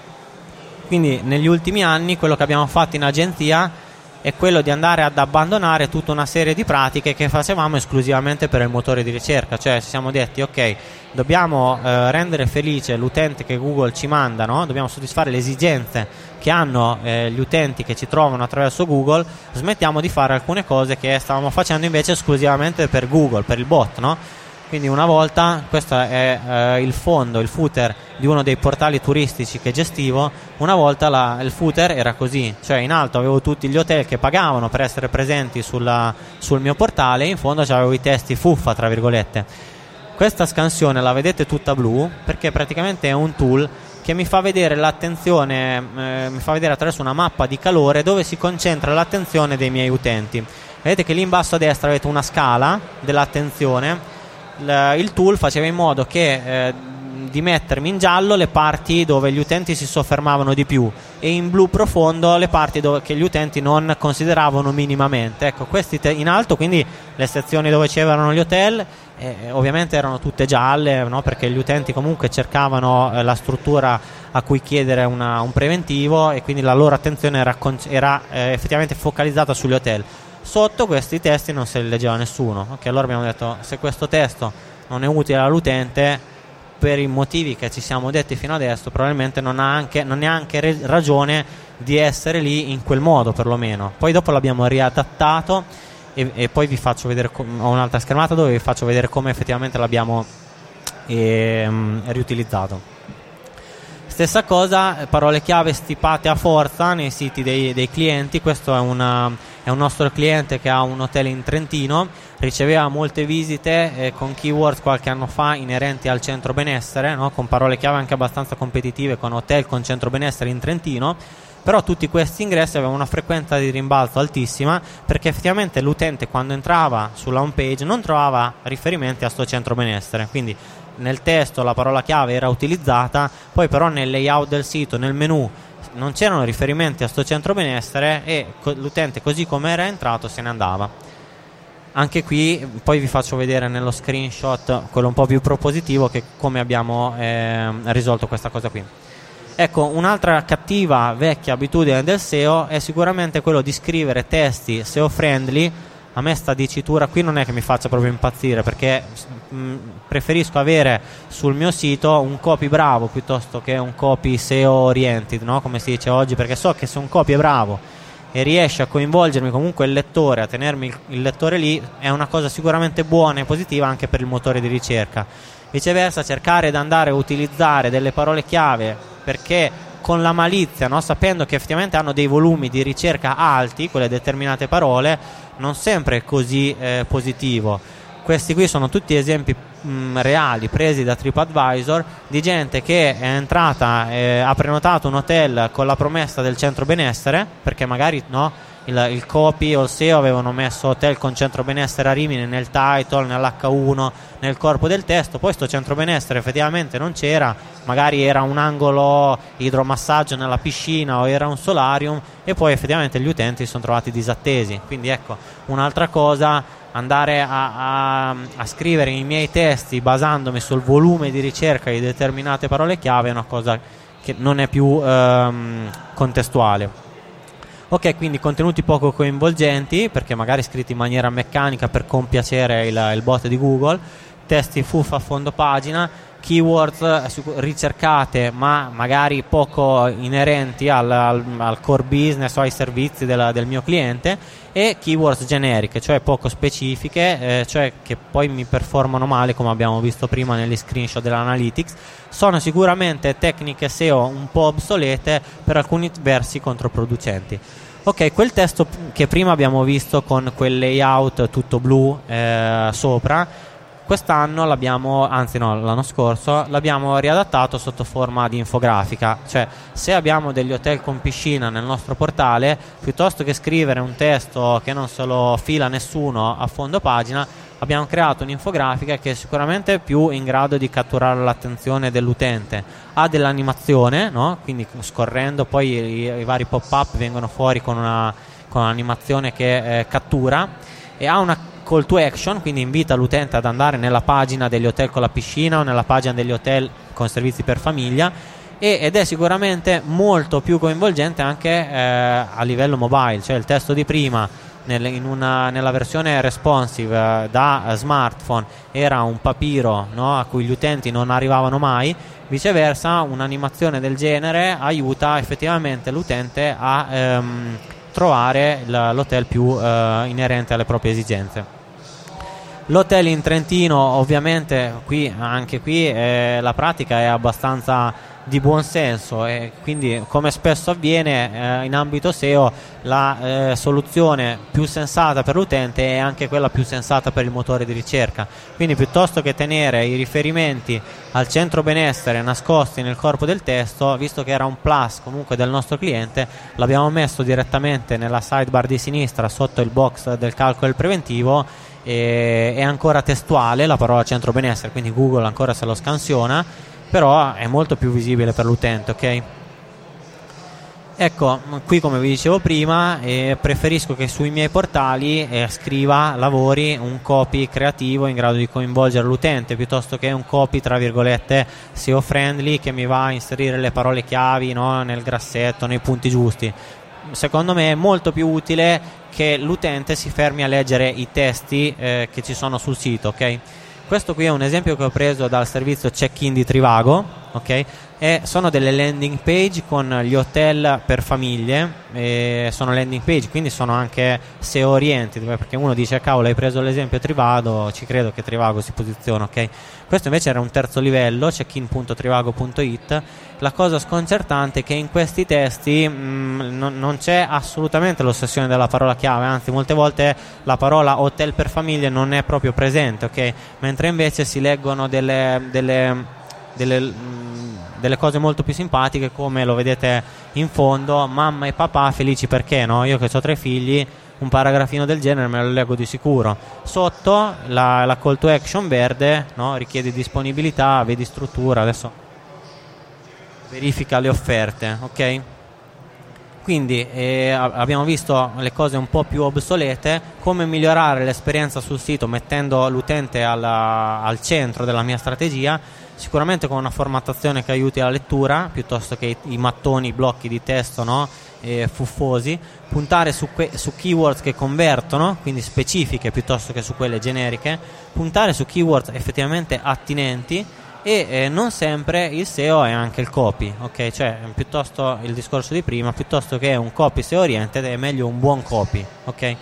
Quindi negli ultimi anni quello che abbiamo fatto in agenzia è quello di andare ad abbandonare tutta una serie di pratiche che facevamo esclusivamente per il motore di ricerca, cioè ci siamo detti ok, dobbiamo rendere felice l'utente che Google ci manda, no? Dobbiamo soddisfare le esigenze che hanno gli utenti che ci trovano attraverso Google, smettiamo di fare alcune cose che stavamo facendo invece esclusivamente per Google, per il bot, no? Quindi una volta, questo è il fondo, il footer di uno dei portali turistici che gestivo, una volta il footer era così, cioè in alto avevo tutti gli hotel che pagavano per essere presenti sul mio portale, e in fondo avevo i testi fuffa, tra virgolette. Questa scansione la vedete tutta blu perché praticamente è un tool che mi fa vedere l'attenzione, mi fa vedere attraverso una mappa di calore dove si concentra l'attenzione dei miei utenti. Vedete che lì in basso a destra avete una scala dell'attenzione. Il tool faceva in modo che di mettermi in giallo le parti dove gli utenti si soffermavano di più, e in blu profondo le parti che gli utenti non consideravano minimamente. Ecco, questi in alto, quindi le sezioni dove c'erano gli hotel, ovviamente erano tutte gialle, no? Perché gli utenti comunque cercavano la struttura a cui chiedere un preventivo, e quindi la loro attenzione era effettivamente focalizzata sugli hotel. Sotto questi testi non se li leggeva nessuno. Ok, allora abbiamo detto, se questo testo non è utile all'utente, per i motivi che ci siamo detti fino adesso, probabilmente non ha neanche ragione di essere lì in quel modo, perlomeno. Poi dopo l'abbiamo riadattato, e poi vi faccio vedere, ho un'altra schermata dove vi faccio vedere come effettivamente l'abbiamo riutilizzato. Stessa cosa, parole chiave stipate a forza nei siti dei clienti. Questo è un nostro cliente che ha un hotel in Trentino, riceveva molte visite con keywords qualche anno fa inerenti al centro benessere, no? Con parole chiave anche abbastanza competitive, con hotel con centro benessere in Trentino. Però tutti questi ingressi avevano una frequenza di rimbalzo altissima, perché effettivamente l'utente, quando entrava sulla home page, non trovava riferimenti a sto centro benessere. Quindi nel testo la parola chiave era utilizzata, poi però nel layout del sito, nel menu, non c'erano riferimenti a sto centro benessere, e l'utente, così come era entrato, se ne andava. Anche qui poi vi faccio vedere nello screenshot, quello un po' più propositivo, che come abbiamo risolto questa cosa qui. Ecco, un'altra cattiva vecchia abitudine del SEO è sicuramente quello di scrivere testi SEO friendly. A me sta dicitura qui non è che mi faccia proprio impazzire, perché preferisco avere sul mio sito un copy bravo piuttosto che un copy SEO oriented, no? Come si dice oggi, perché so che se un copy è bravo e riesce a coinvolgermi comunque il lettore, a tenermi il lettore lì, è una cosa sicuramente buona e positiva anche per il motore di ricerca. Viceversa, cercare di andare a utilizzare delle parole chiave perché con la malizia, no? Sapendo che effettivamente hanno dei volumi di ricerca alti quelle determinate parole, non sempre è così positivo. Questi qui sono tutti esempi reali, presi da TripAdvisor, di gente che è entrata, ha prenotato un hotel con la promessa del centro benessere, perché magari no, il copy o il SEO avevano messo hotel con centro benessere a Rimini nel title, nell'H1, nel corpo del testo. Poi sto centro benessere effettivamente non c'era, magari era un angolo idromassaggio nella piscina o era un solarium, e poi effettivamente gli utenti si sono trovati disattesi. Quindi ecco, un'altra cosa, andare a scrivere i miei testi basandomi sul volume di ricerca di determinate parole chiave è una cosa che non è più contestuale. Ok, quindi contenuti poco coinvolgenti, perché magari scritti in maniera meccanica per compiacere il bot di Google, testi fuffa a fondo pagina, keywords ricercate ma magari poco inerenti al core business o ai servizi del mio cliente, e keywords generiche, cioè poco specifiche, cioè che poi mi performano male, come abbiamo visto prima negli screenshot dell'analytics. Sono sicuramente tecniche SEO un po' obsolete, per alcuni versi controproducenti. Ok, quel testo che prima abbiamo visto con quel layout tutto blu sopra, quest'anno l'anno scorso l'abbiamo riadattato sotto forma di infografica. Cioè, se abbiamo degli hotel con piscina nel nostro portale, piuttosto che scrivere un testo che non se lo fila nessuno a fondo pagina, abbiamo creato un'infografica che è sicuramente più in grado di catturare l'attenzione dell'utente. Ha dell'animazione, no? Quindi scorrendo poi i vari pop-up vengono fuori con un'animazione che cattura, e ha una call to action, quindi invita l'utente ad andare nella pagina degli hotel con la piscina o nella pagina degli hotel con servizi per famiglia, ed è sicuramente molto più coinvolgente anche a livello mobile. Cioè il testo di prima nella versione responsive da smartphone era un papiro, no, a cui gli utenti non arrivavano mai. Viceversa, un'animazione del genere aiuta effettivamente l'utente a trovare l'hotel più inerente alle proprie esigenze. L'hotel in Trentino, ovviamente anche qui la pratica è abbastanza di buon senso, e quindi, come spesso avviene in ambito SEO, la soluzione più sensata per l'utente è anche quella più sensata per il motore di ricerca. Quindi, piuttosto che tenere i riferimenti al centro benessere nascosti nel corpo del testo, visto che era un plus comunque del nostro cliente, l'abbiamo messo direttamente nella sidebar di sinistra sotto il box del calcolo del preventivo. È ancora testuale la parola centro benessere, quindi Google ancora se lo scansiona, però è molto più visibile per l'utente, ok? Ecco, qui come vi dicevo prima, preferisco che sui miei portali lavori un copy creativo in grado di coinvolgere l'utente, piuttosto che un copy tra virgolette SEO friendly che mi va a inserire le parole chiavi, no, nel grassetto, nei punti giusti. Secondo me è molto più utile che l'utente si fermi a leggere i testi che ci sono sul sito, ok? Questo qui è un esempio che ho preso dal servizio check-in di Trivago, ok? E sono delle landing page con gli hotel per famiglie, sono landing page, quindi sono anche SEO oriented, perché uno dice cavolo, hai preso l'esempio Trivago, ci credo che Trivago si posiziona, ok? Questo invece era un terzo livello, checkin.trivago.it. La cosa sconcertante è che in questi testi non c'è assolutamente l'ossessione della parola chiave, anzi molte volte la parola hotel per famiglie non è proprio presente, ok? Mentre invece si leggono delle cose molto più simpatiche, come lo vedete in fondo: mamma e papà felici perché, no? Io che ho 3 figli, un paragrafino del genere me lo leggo di sicuro. Sotto la call to action verde, no? Richiede disponibilità, vedi struttura, adesso verifica le offerte, ok? Quindi abbiamo visto le cose un po' più obsolete, come migliorare l'esperienza sul sito mettendo l'utente al centro della mia strategia. Sicuramente con una formattazione che aiuti la lettura, piuttosto che i mattoni, i blocchi di testo, no? Fuffosi. Puntare su keywords che convertono, quindi specifiche piuttosto che su quelle generiche. Puntare su keywords effettivamente attinenti. E non sempre il SEO è anche il copy, ok? Cioè, piuttosto il discorso di prima, piuttosto che un copy SEO oriented, è meglio un buon copy, ok?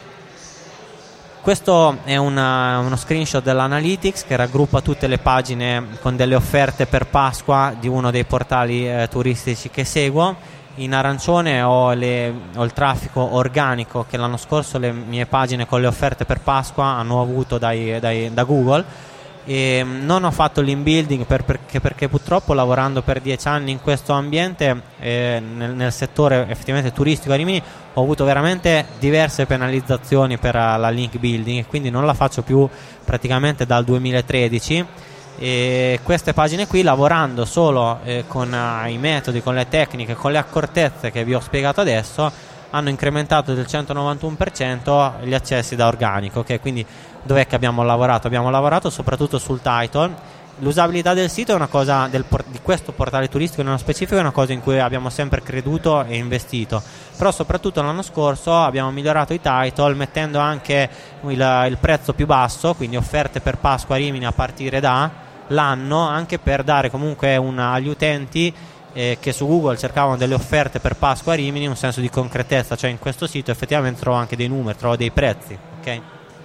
Questo è uno screenshot dell'Analytics che raggruppa tutte le pagine con delle offerte per Pasqua di uno dei portali turistici che seguo. In arancione ho il traffico organico che l'anno scorso le mie pagine con le offerte per Pasqua hanno avuto da Google. E non ho fatto l'inbuilding perché purtroppo, lavorando per 10 anni in questo ambiente, nel settore effettivamente turistico a Rimini, ho avuto veramente diverse penalizzazioni per la link building, e quindi non la faccio più praticamente dal 2013. E queste pagine qui, lavorando solo con i metodi, con le tecniche, con le accortezze che vi ho spiegato adesso, hanno incrementato del 191% gli accessi da organico, okay? Quindi dov'è che abbiamo lavorato? Abbiamo lavorato soprattutto sul title. L'usabilità del sito è una cosa di questo portale turistico nello specifico, è una cosa in cui abbiamo sempre creduto e investito, però soprattutto l'anno scorso abbiamo migliorato i title mettendo anche il prezzo più basso, quindi offerte per Pasqua a Rimini a partire da l'anno, anche per dare comunque agli utenti che su Google cercavano delle offerte per Pasqua a Rimini un senso di concretezza. Cioè, in questo sito effettivamente trovo anche dei numeri, trovo dei prezzi, ok?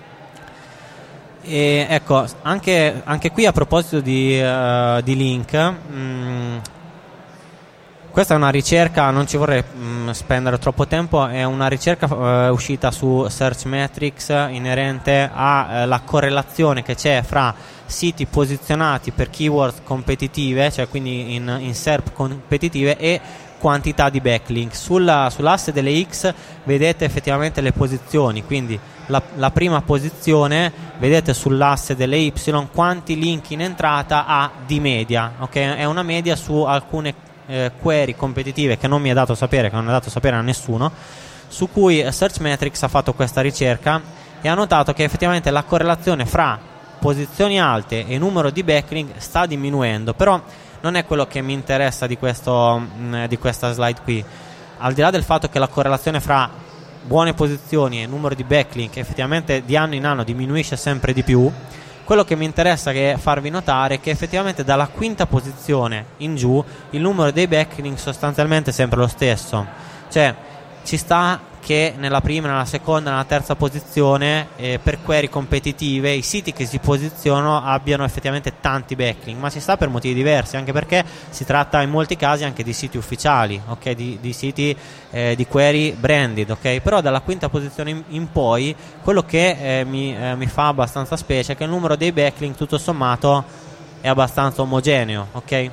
E ecco, anche qui a proposito di link, questa è una ricerca, non ci vorrei spendere troppo tempo, è una ricerca uscita su Searchmetrics inerente alla correlazione che c'è fra siti posizionati per keyword competitive, cioè quindi in SERP competitive, e quantità di backlink. Sull'asse delle X vedete effettivamente le posizioni, quindi la prima posizione, vedete sull'asse delle Y quanti link in entrata ha di media, ok? È una media su alcune query competitive che non mi è dato sapere, che non è dato sapere a nessuno, su cui Searchmetrics ha fatto questa ricerca e ha notato che effettivamente la correlazione fra posizioni alte e numero di backlink sta diminuendo. Però non è quello che mi interessa di questa slide qui. Al di là del fatto che la correlazione fra buone posizioni e numero di backlink effettivamente di anno in anno diminuisce sempre di più, quello che mi interessa è farvi notare che effettivamente dalla quinta posizione in giù il numero dei backlink sostanzialmente è sempre lo stesso. Cioè, ci sta che nella prima, nella seconda, nella terza posizione per query competitive i siti che si posizionano abbiano effettivamente tanti backlink, ma si sta per motivi diversi, anche perché si tratta in molti casi anche di siti ufficiali, ok, di siti di query branded, ok. Però dalla quinta posizione in poi quello che mi fa abbastanza specie è che il numero dei backlink tutto sommato è abbastanza omogeneo, ok.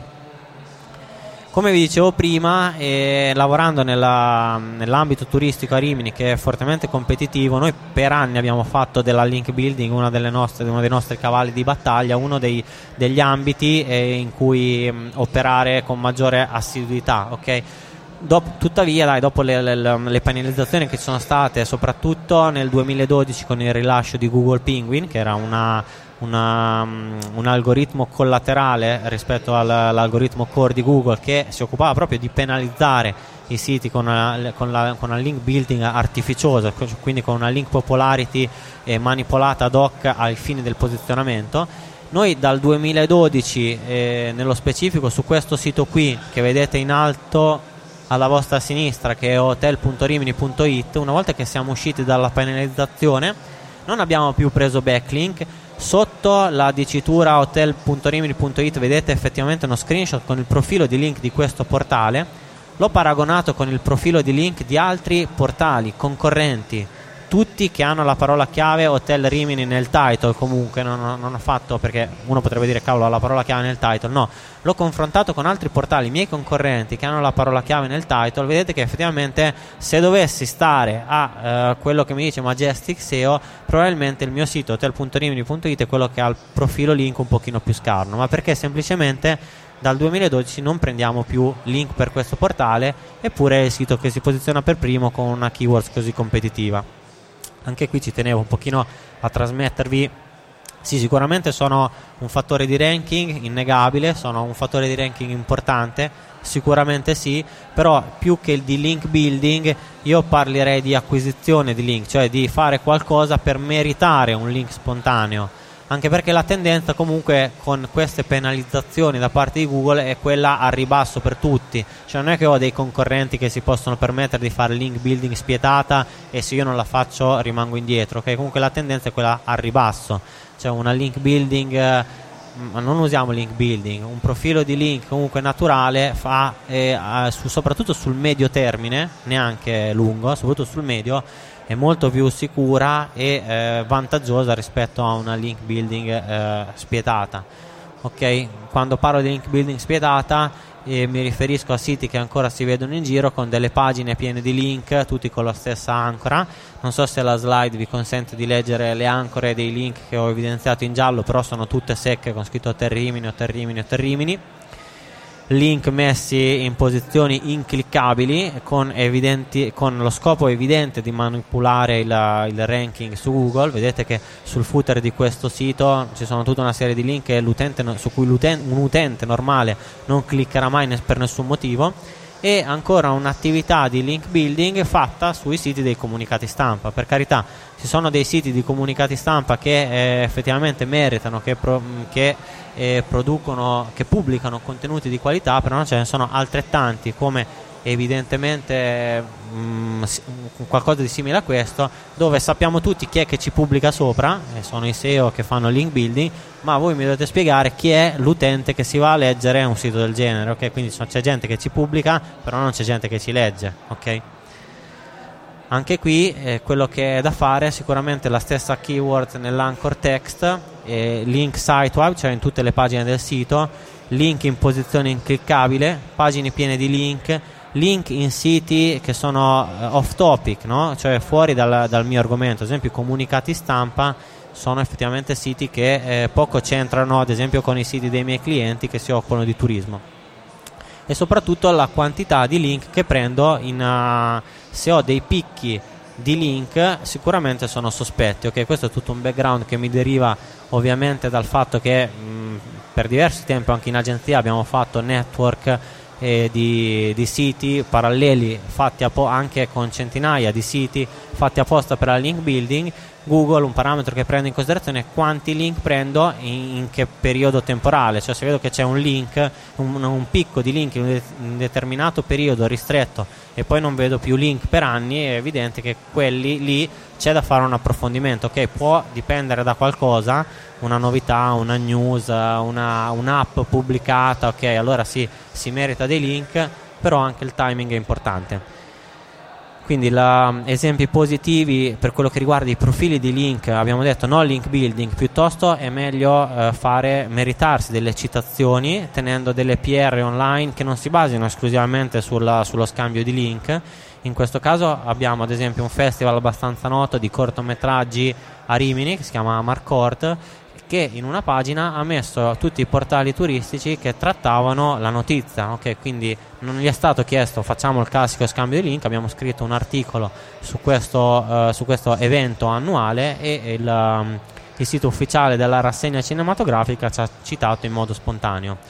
Come vi dicevo prima, lavorando nell'ambito turistico a Rimini, che è fortemente competitivo, noi per anni abbiamo fatto della link building uno dei nostri cavalli di battaglia, uno degli ambiti in cui operare con maggiore assiduità, ok? Tuttavia, dopo le penalizzazioni che ci sono state, soprattutto nel 2012 con il rilascio di Google Penguin, che era un algoritmo collaterale rispetto all'algoritmo core di Google, che si occupava proprio di penalizzare i siti con una link building artificiosa, quindi con una link popularity manipolata ad hoc ai fini del posizionamento. Noi dal 2012 nello specifico su questo sito qui che vedete in alto alla vostra sinistra, che è hotel.rimini.it, una volta che siamo usciti dalla penalizzazione non abbiamo più preso backlink. Sotto la dicitura hotel.rimini.it vedete effettivamente uno screenshot con il profilo di link di questo portale. L'ho paragonato con il profilo di link di altri portali concorrenti, tutti che hanno la parola chiave Hotel Rimini nel title. Comunque non ho fatto, perché uno potrebbe dire cavolo, ha la parola chiave nel title. No, l'ho confrontato con altri portali miei concorrenti che hanno la parola chiave nel title. Vedete che effettivamente se dovessi stare a quello che mi dice Majestic SEO, probabilmente il mio sito hotel.rimini.it è quello che ha il profilo link un pochino più scarno, ma perché semplicemente dal 2012 non prendiamo più link per questo portale, eppure è il sito che si posiziona per primo con una keywords così competitiva. Anche qui ci tenevo un pochino a trasmettervi, sì, sicuramente sono un fattore di ranking innegabile, sono un fattore di ranking importante, sicuramente sì, però più che di link building io parlerei di acquisizione di link, cioè di fare qualcosa per meritare un link spontaneo, anche perché la tendenza comunque con queste penalizzazioni da parte di Google è quella a ribasso per tutti, cioè non è che ho dei concorrenti che si possono permettere di fare link building spietata e se io non la faccio rimango indietro, ok? Comunque la tendenza è quella a ribasso, cioè una link building, non usiamo link building, un profilo di link comunque naturale fa soprattutto sul medio termine, neanche lungo, soprattutto sul medio, è molto più sicura e vantaggiosa rispetto a una link building spietata, ok? Quando parlo di link building spietata mi riferisco a siti che ancora si vedono in giro con delle pagine piene di link, tutti con la stessa ancora. Non so se la slide vi consente di leggere le ancore dei link che ho evidenziato in giallo, però sono tutte secche con scritto Hotel Rimini, Hotel Rimini, Hotel Rimini. Link messi in posizioni incliccabili con lo scopo evidente di manipolare il ranking su Google. Vedete che sul footer di questo sito ci sono tutta una serie di link su cui un utente normale non cliccherà mai per nessun motivo, e ancora un'attività di link building fatta sui siti dei comunicati stampa. Per carità, ci sono dei siti di comunicati stampa che effettivamente meritano, che producono, che pubblicano contenuti di qualità, però non ce ne sono altrettanti come evidentemente qualcosa di simile a questo, dove sappiamo tutti chi è che ci pubblica sopra, sono i SEO che fanno link building, ma voi mi dovete spiegare chi è l'utente che si va a leggere un sito del genere, ok? Quindi c'è gente che ci pubblica, però non c'è gente che ci legge, ok? Anche qui quello che è da fare è sicuramente la stessa keyword nell'anchor text, link site-web, cioè in tutte le pagine del sito, link in posizione incliccabile, pagine piene di link in siti che sono off topic, no? Cioè fuori dal mio argomento. Ad esempio i comunicati stampa sono effettivamente siti che poco c'entrano ad esempio con i siti dei miei clienti che si occupano di turismo. E soprattutto la quantità di link che prendo se ho dei picchi di link sicuramente sono sospetti, ok? Questo è tutto un background che mi deriva ovviamente dal fatto che per diverso tempo anche in agenzia abbiamo fatto network di siti paralleli fatti anche con centinaia di siti fatti apposta per la link building. Google un parametro che prende in considerazione è quanti link prendo in che periodo temporale, cioè se vedo che c'è un link, un picco di link in un determinato periodo ristretto e poi non vedo più link per anni, è evidente che quelli lì c'è da fare un approfondimento. Ok, può dipendere da qualcosa, una novità, una news, un'app pubblicata, ok, allora si merita dei link, però anche il timing è importante. Quindi esempi positivi per quello che riguarda i profili di link, abbiamo detto no link building, piuttosto è meglio meritarsi delle citazioni tenendo delle PR online che non si basino esclusivamente sullo scambio di link. In questo caso abbiamo ad esempio un festival abbastanza noto di cortometraggi a Rimini che si chiama Marcord, che in una pagina ha messo tutti i portali turistici che trattavano la notizia, ok? Quindi non gli è stato chiesto facciamo il classico scambio di link, abbiamo scritto un articolo su questo evento annuale e il sito ufficiale della rassegna cinematografica ci ha citato in modo spontaneo.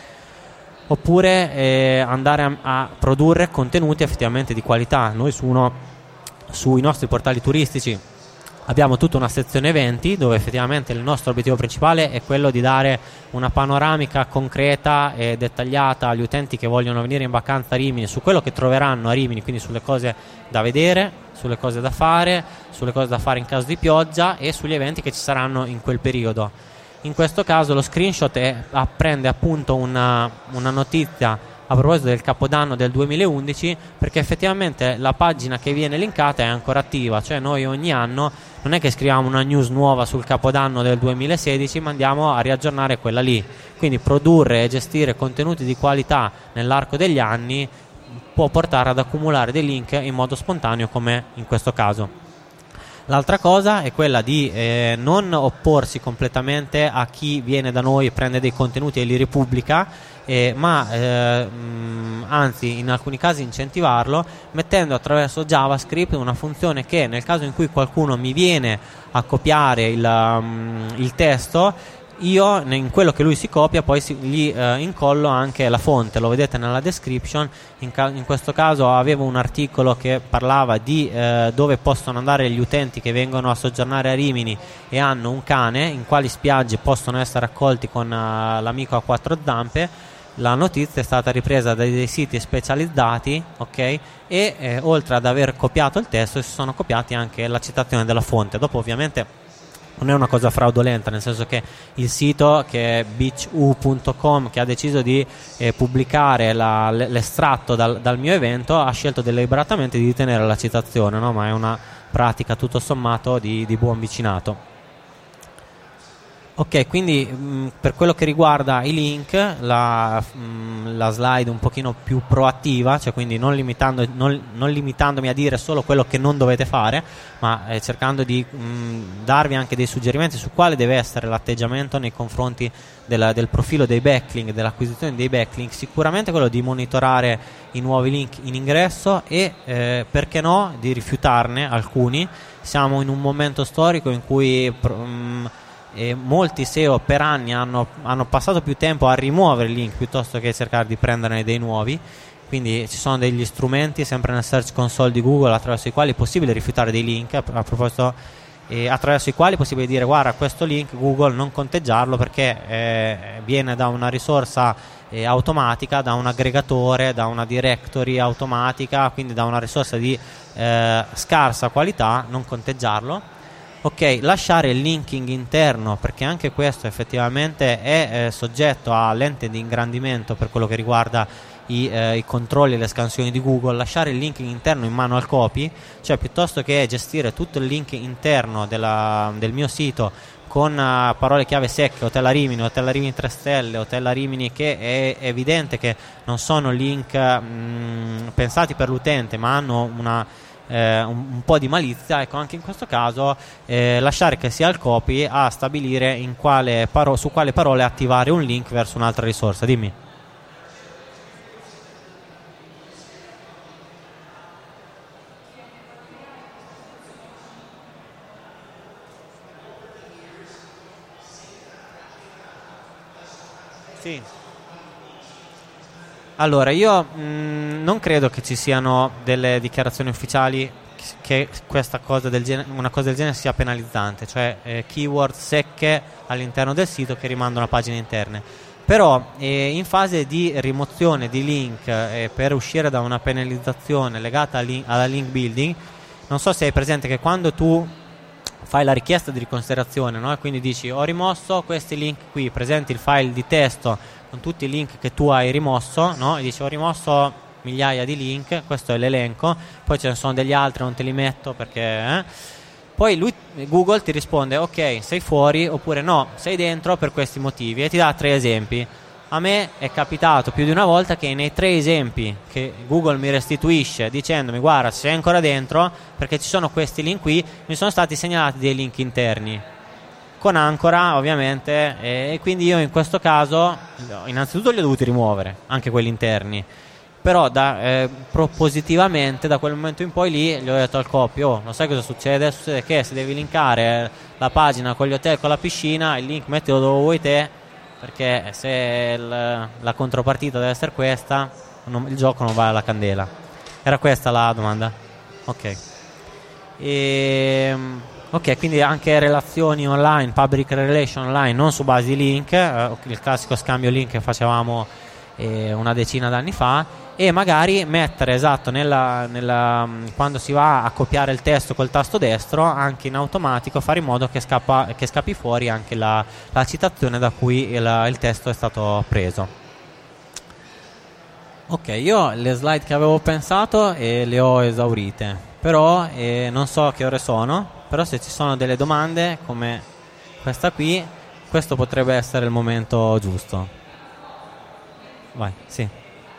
Oppure andare a produrre contenuti effettivamente di qualità. Noi sui nostri portali turistici abbiamo tutta una sezione eventi dove effettivamente il nostro obiettivo principale è quello di dare una panoramica concreta e dettagliata agli utenti che vogliono venire in vacanza a Rimini su quello che troveranno a Rimini, quindi sulle cose da vedere, sulle cose da fare in caso di pioggia e sugli eventi che ci saranno in quel periodo. In questo caso lo screenshot prende appunto una notizia a proposito del Capodanno del 2011, perché effettivamente la pagina che viene linkata è ancora attiva, cioè noi ogni anno non è che scriviamo una news nuova sul Capodanno del 2016, ma andiamo a riaggiornare quella lì. Quindi produrre e gestire contenuti di qualità nell'arco degli anni può portare ad accumulare dei link in modo spontaneo, come in questo caso. L'altra cosa è quella di non opporsi completamente a chi viene da noi e prende dei contenuti e li ripubblica, anzi in alcuni casi incentivarlo mettendo attraverso JavaScript una funzione che nel caso in cui qualcuno mi viene a copiare il testo, io in quello che lui si copia poi gli incollo anche la fonte, lo vedete nella description. In questo caso avevo un articolo che parlava di dove possono andare gli utenti che vengono a soggiornare a Rimini e hanno un cane, in quali spiagge possono essere accolti con l'amico a quattro zampe. La notizia è stata ripresa da dei siti specializzati, ok? E oltre ad aver copiato il testo si sono copiati anche la citazione della fonte. Dopo ovviamente non è una cosa fraudolenta, nel senso che il sito, che è beachu.com, che ha deciso di pubblicare l'estratto dal mio evento, ha scelto deliberatamente di tenere la citazione, no? Ma è una pratica tutto sommato di buon vicinato. Ok, quindi per quello che riguarda i link, la slide un pochino più proattiva, cioè quindi non limitandomi a dire solo quello che non dovete fare, ma cercando di darvi anche dei suggerimenti su quale deve essere l'atteggiamento nei confronti del profilo dei backlink, dell'acquisizione dei backlink. Sicuramente quello di monitorare i nuovi link in ingresso e perché no di rifiutarne alcuni. Siamo in un momento storico in cui e molti SEO per anni hanno passato più tempo a rimuovere i link piuttosto che cercare di prenderne dei nuovi. Quindi ci sono degli strumenti sempre nel Search Console di Google attraverso i quali è possibile rifiutare dei link, a proposito, attraverso i quali è possibile dire guarda, questo link Google non conteggiarlo perché viene da una risorsa automatica, da un aggregatore, da una directory automatica, quindi da una risorsa di scarsa qualità, non conteggiarlo. Ok, lasciare il linking interno, perché anche questo effettivamente è soggetto a lente di ingrandimento per quello che riguarda i controlli e le scansioni di Google. Lasciare il linking interno in mano al copy, cioè piuttosto che gestire tutto il link interno del mio sito con parole chiave secche, Hotel a Rimini, Hotel a Rimini 3 stelle, Hotel a Rimini, che è evidente che non sono link pensati per l'utente ma hanno un po' di malizia. Ecco, anche in questo caso lasciare che sia il copy a stabilire su quale parole attivare un link verso un'altra risorsa. Dimmi. Sì. Allora, io non credo che ci siano delle dichiarazioni ufficiali che che una cosa del genere sia penalizzante, cioè keyword secche all'interno del sito che rimandano a pagine interne. Però in fase di rimozione di link per uscire da una penalizzazione legata alla link building, non so se hai presente che quando tu fai la richiesta di riconsiderazione, no? E quindi dici ho rimosso questi link qui, presenti il file di testo con tutti i link che tu hai rimosso, no? E dici ho rimosso migliaia di link, questo è l'elenco, poi ce ne sono degli altri, non te li metto perché poi Google ti risponde ok, sei fuori, oppure no, sei dentro per questi motivi, e ti dà 3 esempi. A me è capitato più di una volta che nei 3 esempi che Google mi restituisce dicendomi guarda, sei ancora dentro perché ci sono questi link qui, mi sono stati segnalati dei link interni con Ancora ovviamente, e quindi io in questo caso innanzitutto li ho dovuti rimuovere anche quelli interni, però propositivamente da quel momento in poi lì gli ho detto al copy lo sai cosa succede? Succede che se devi linkare la pagina con gli hotel con la piscina, il link mettilo dove vuoi te, perché se la contropartita deve essere questa, il gioco non va alla candela. Era questa la domanda? Ok, quindi anche relazioni online, public relation online, non su base di link, il classico scambio link che facevamo una decina d'anni fa, e magari mettere esatto quando si va a copiare il testo col tasto destro, anche in automatico fare in modo che scappi fuori anche la citazione da cui il testo è stato preso. Ok, io le slide che avevo pensato le ho esaurite, però non so che ore sono, però se ci sono delle domande come questa qui, questo potrebbe essere il momento giusto. Vai, sì.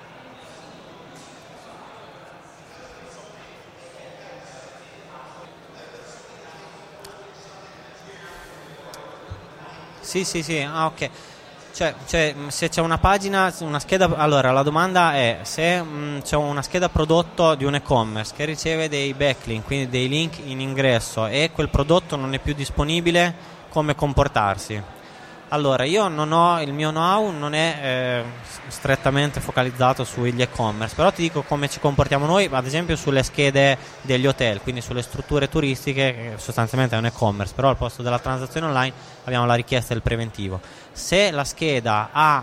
Sì, ok. Cioè, se c'è una pagina, una scheda, allora la domanda è se c'è una scheda prodotto di un e-commerce che riceve dei backlink, quindi dei link in ingresso, e quel prodotto non è più disponibile, come comportarsi? Allora, il mio know-how non è strettamente focalizzato sugli e-commerce, però ti dico come ci comportiamo noi, ad esempio sulle schede degli hotel, quindi sulle strutture turistiche, che sostanzialmente è un e-commerce, però al posto della transazione online abbiamo la richiesta del preventivo. Se la scheda ha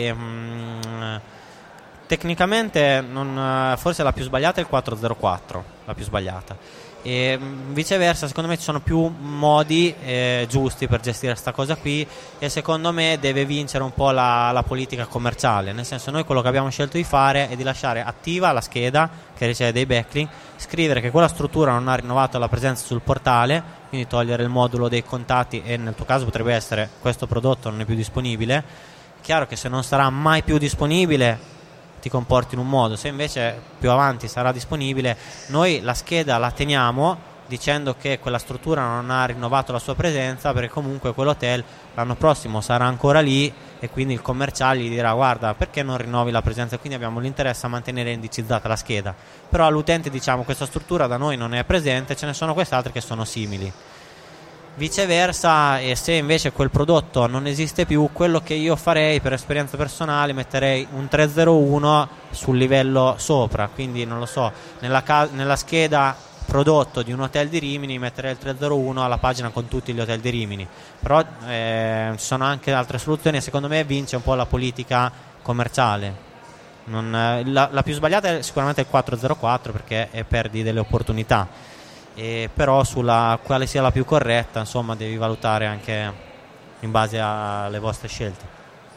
tecnicamente forse la più sbagliata è il 404, la più sbagliata. E viceversa, secondo me ci sono più modi giusti per gestire questa cosa qui, e secondo me deve vincere un po' la politica commerciale, nel senso, noi quello che abbiamo scelto di fare è di lasciare attiva la scheda che riceve dei backlink, scrivere che quella struttura non ha rinnovato la presenza sul portale, quindi togliere il modulo dei contatti, e nel tuo caso potrebbe essere questo prodotto non è più disponibile. Chiaro che se non sarà mai più disponibile ti comporti in un modo, se invece più avanti sarà disponibile, noi la scheda la teniamo dicendo che quella struttura non ha rinnovato la sua presenza, perché comunque quell'hotel l'anno prossimo sarà ancora lì, e quindi il commerciale gli dirà guarda, perché non rinnovi la presenza, quindi abbiamo l'interesse a mantenere indicizzata la scheda, però all'utente diciamo questa struttura da noi non è presente, ce ne sono quest'altre che sono simili. Viceversa, e se invece quel prodotto non esiste più, quello che io farei per esperienza personale, metterei un 301 sul livello sopra, quindi non lo so, nella scheda prodotto di un hotel di Rimini metterei il 301 alla pagina con tutti gli hotel di Rimini, però ci sono anche altre soluzioni, e secondo me vince un po' la politica commerciale. La più sbagliata è sicuramente il 404, perché perdi delle opportunità. Però sulla quale sia la più corretta, insomma, devi valutare anche in base alle vostre scelte.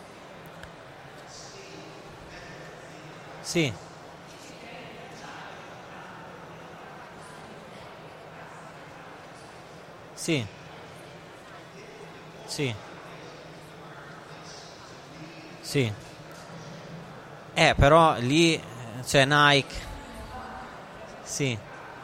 Sì. Sì. Sì. Sì. Però lì c'è Nike. Sì.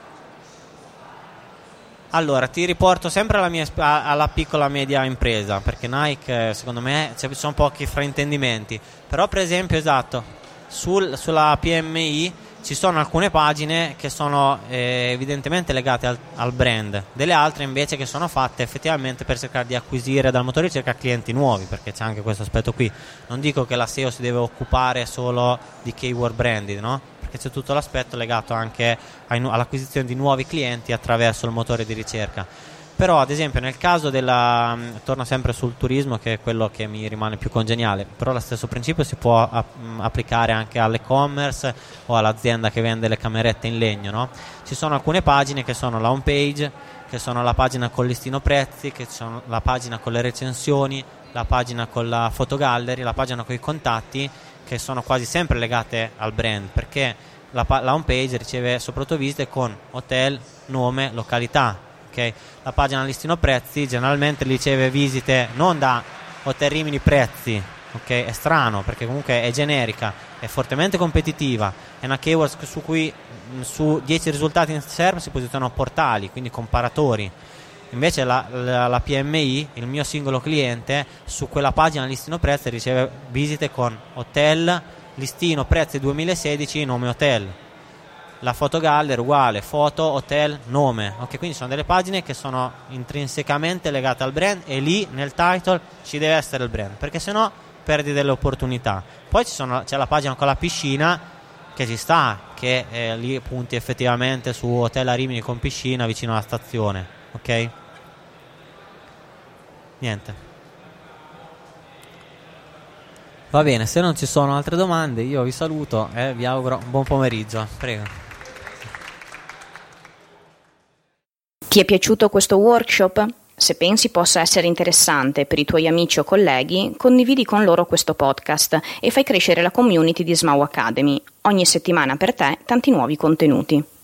Allora, ti riporto sempre alla piccola media impresa, perché Nike, secondo me, ci sono pochi fraintendimenti. Però, per esempio, esatto, sulla PMI ci sono alcune pagine che sono evidentemente legate al brand, delle altre invece che sono fatte effettivamente per cercare di acquisire dal motore di ricerca clienti nuovi, perché c'è anche questo aspetto qui. Non dico che la SEO si deve occupare solo di keyword branded, no? e c'è tutto l'aspetto legato anche all'acquisizione di nuovi clienti attraverso il motore di ricerca. Però ad esempio nel caso torno sempre sul turismo, che è quello che mi rimane più congeniale, però lo stesso principio si può applicare anche all'e-commerce o all'azienda che vende le camerette in legno, no? Ci sono alcune pagine che sono la home page, che sono la pagina col listino prezzi, che sono la pagina con le recensioni, la pagina con la fotogallery, la pagina con i contatti, che sono quasi sempre legate al brand, perché la home page riceve soprattutto visite con hotel, nome, località. Okay. La pagina listino prezzi generalmente riceve visite non da Hotel Rimini prezzi, okay. È strano perché comunque è generica, è fortemente competitiva, è una keyword su cui su 10 risultati in SERP si posizionano portali, quindi comparatori. Invece la PMI, il mio singolo cliente, su quella pagina listino prezzi riceve visite con hotel, listino prezzi 2016, nome hotel. La fotogallery uguale, foto, hotel, nome. Ok, quindi sono delle pagine che sono intrinsecamente legate al brand e lì nel title ci deve essere il brand, perché sennò perdi delle opportunità. Poi c'è la pagina con la piscina che ci sta, che lì punti effettivamente su hotel a Rimini con piscina vicino alla stazione. Ok? Niente. Va bene, se non ci sono altre domande io vi saluto e vi auguro un buon pomeriggio. Prego. Ti è piaciuto questo workshop? Se pensi possa essere interessante per i tuoi amici o colleghi, condividi con loro questo podcast e fai crescere la community di SMAU Academy. Ogni settimana per te tanti nuovi contenuti.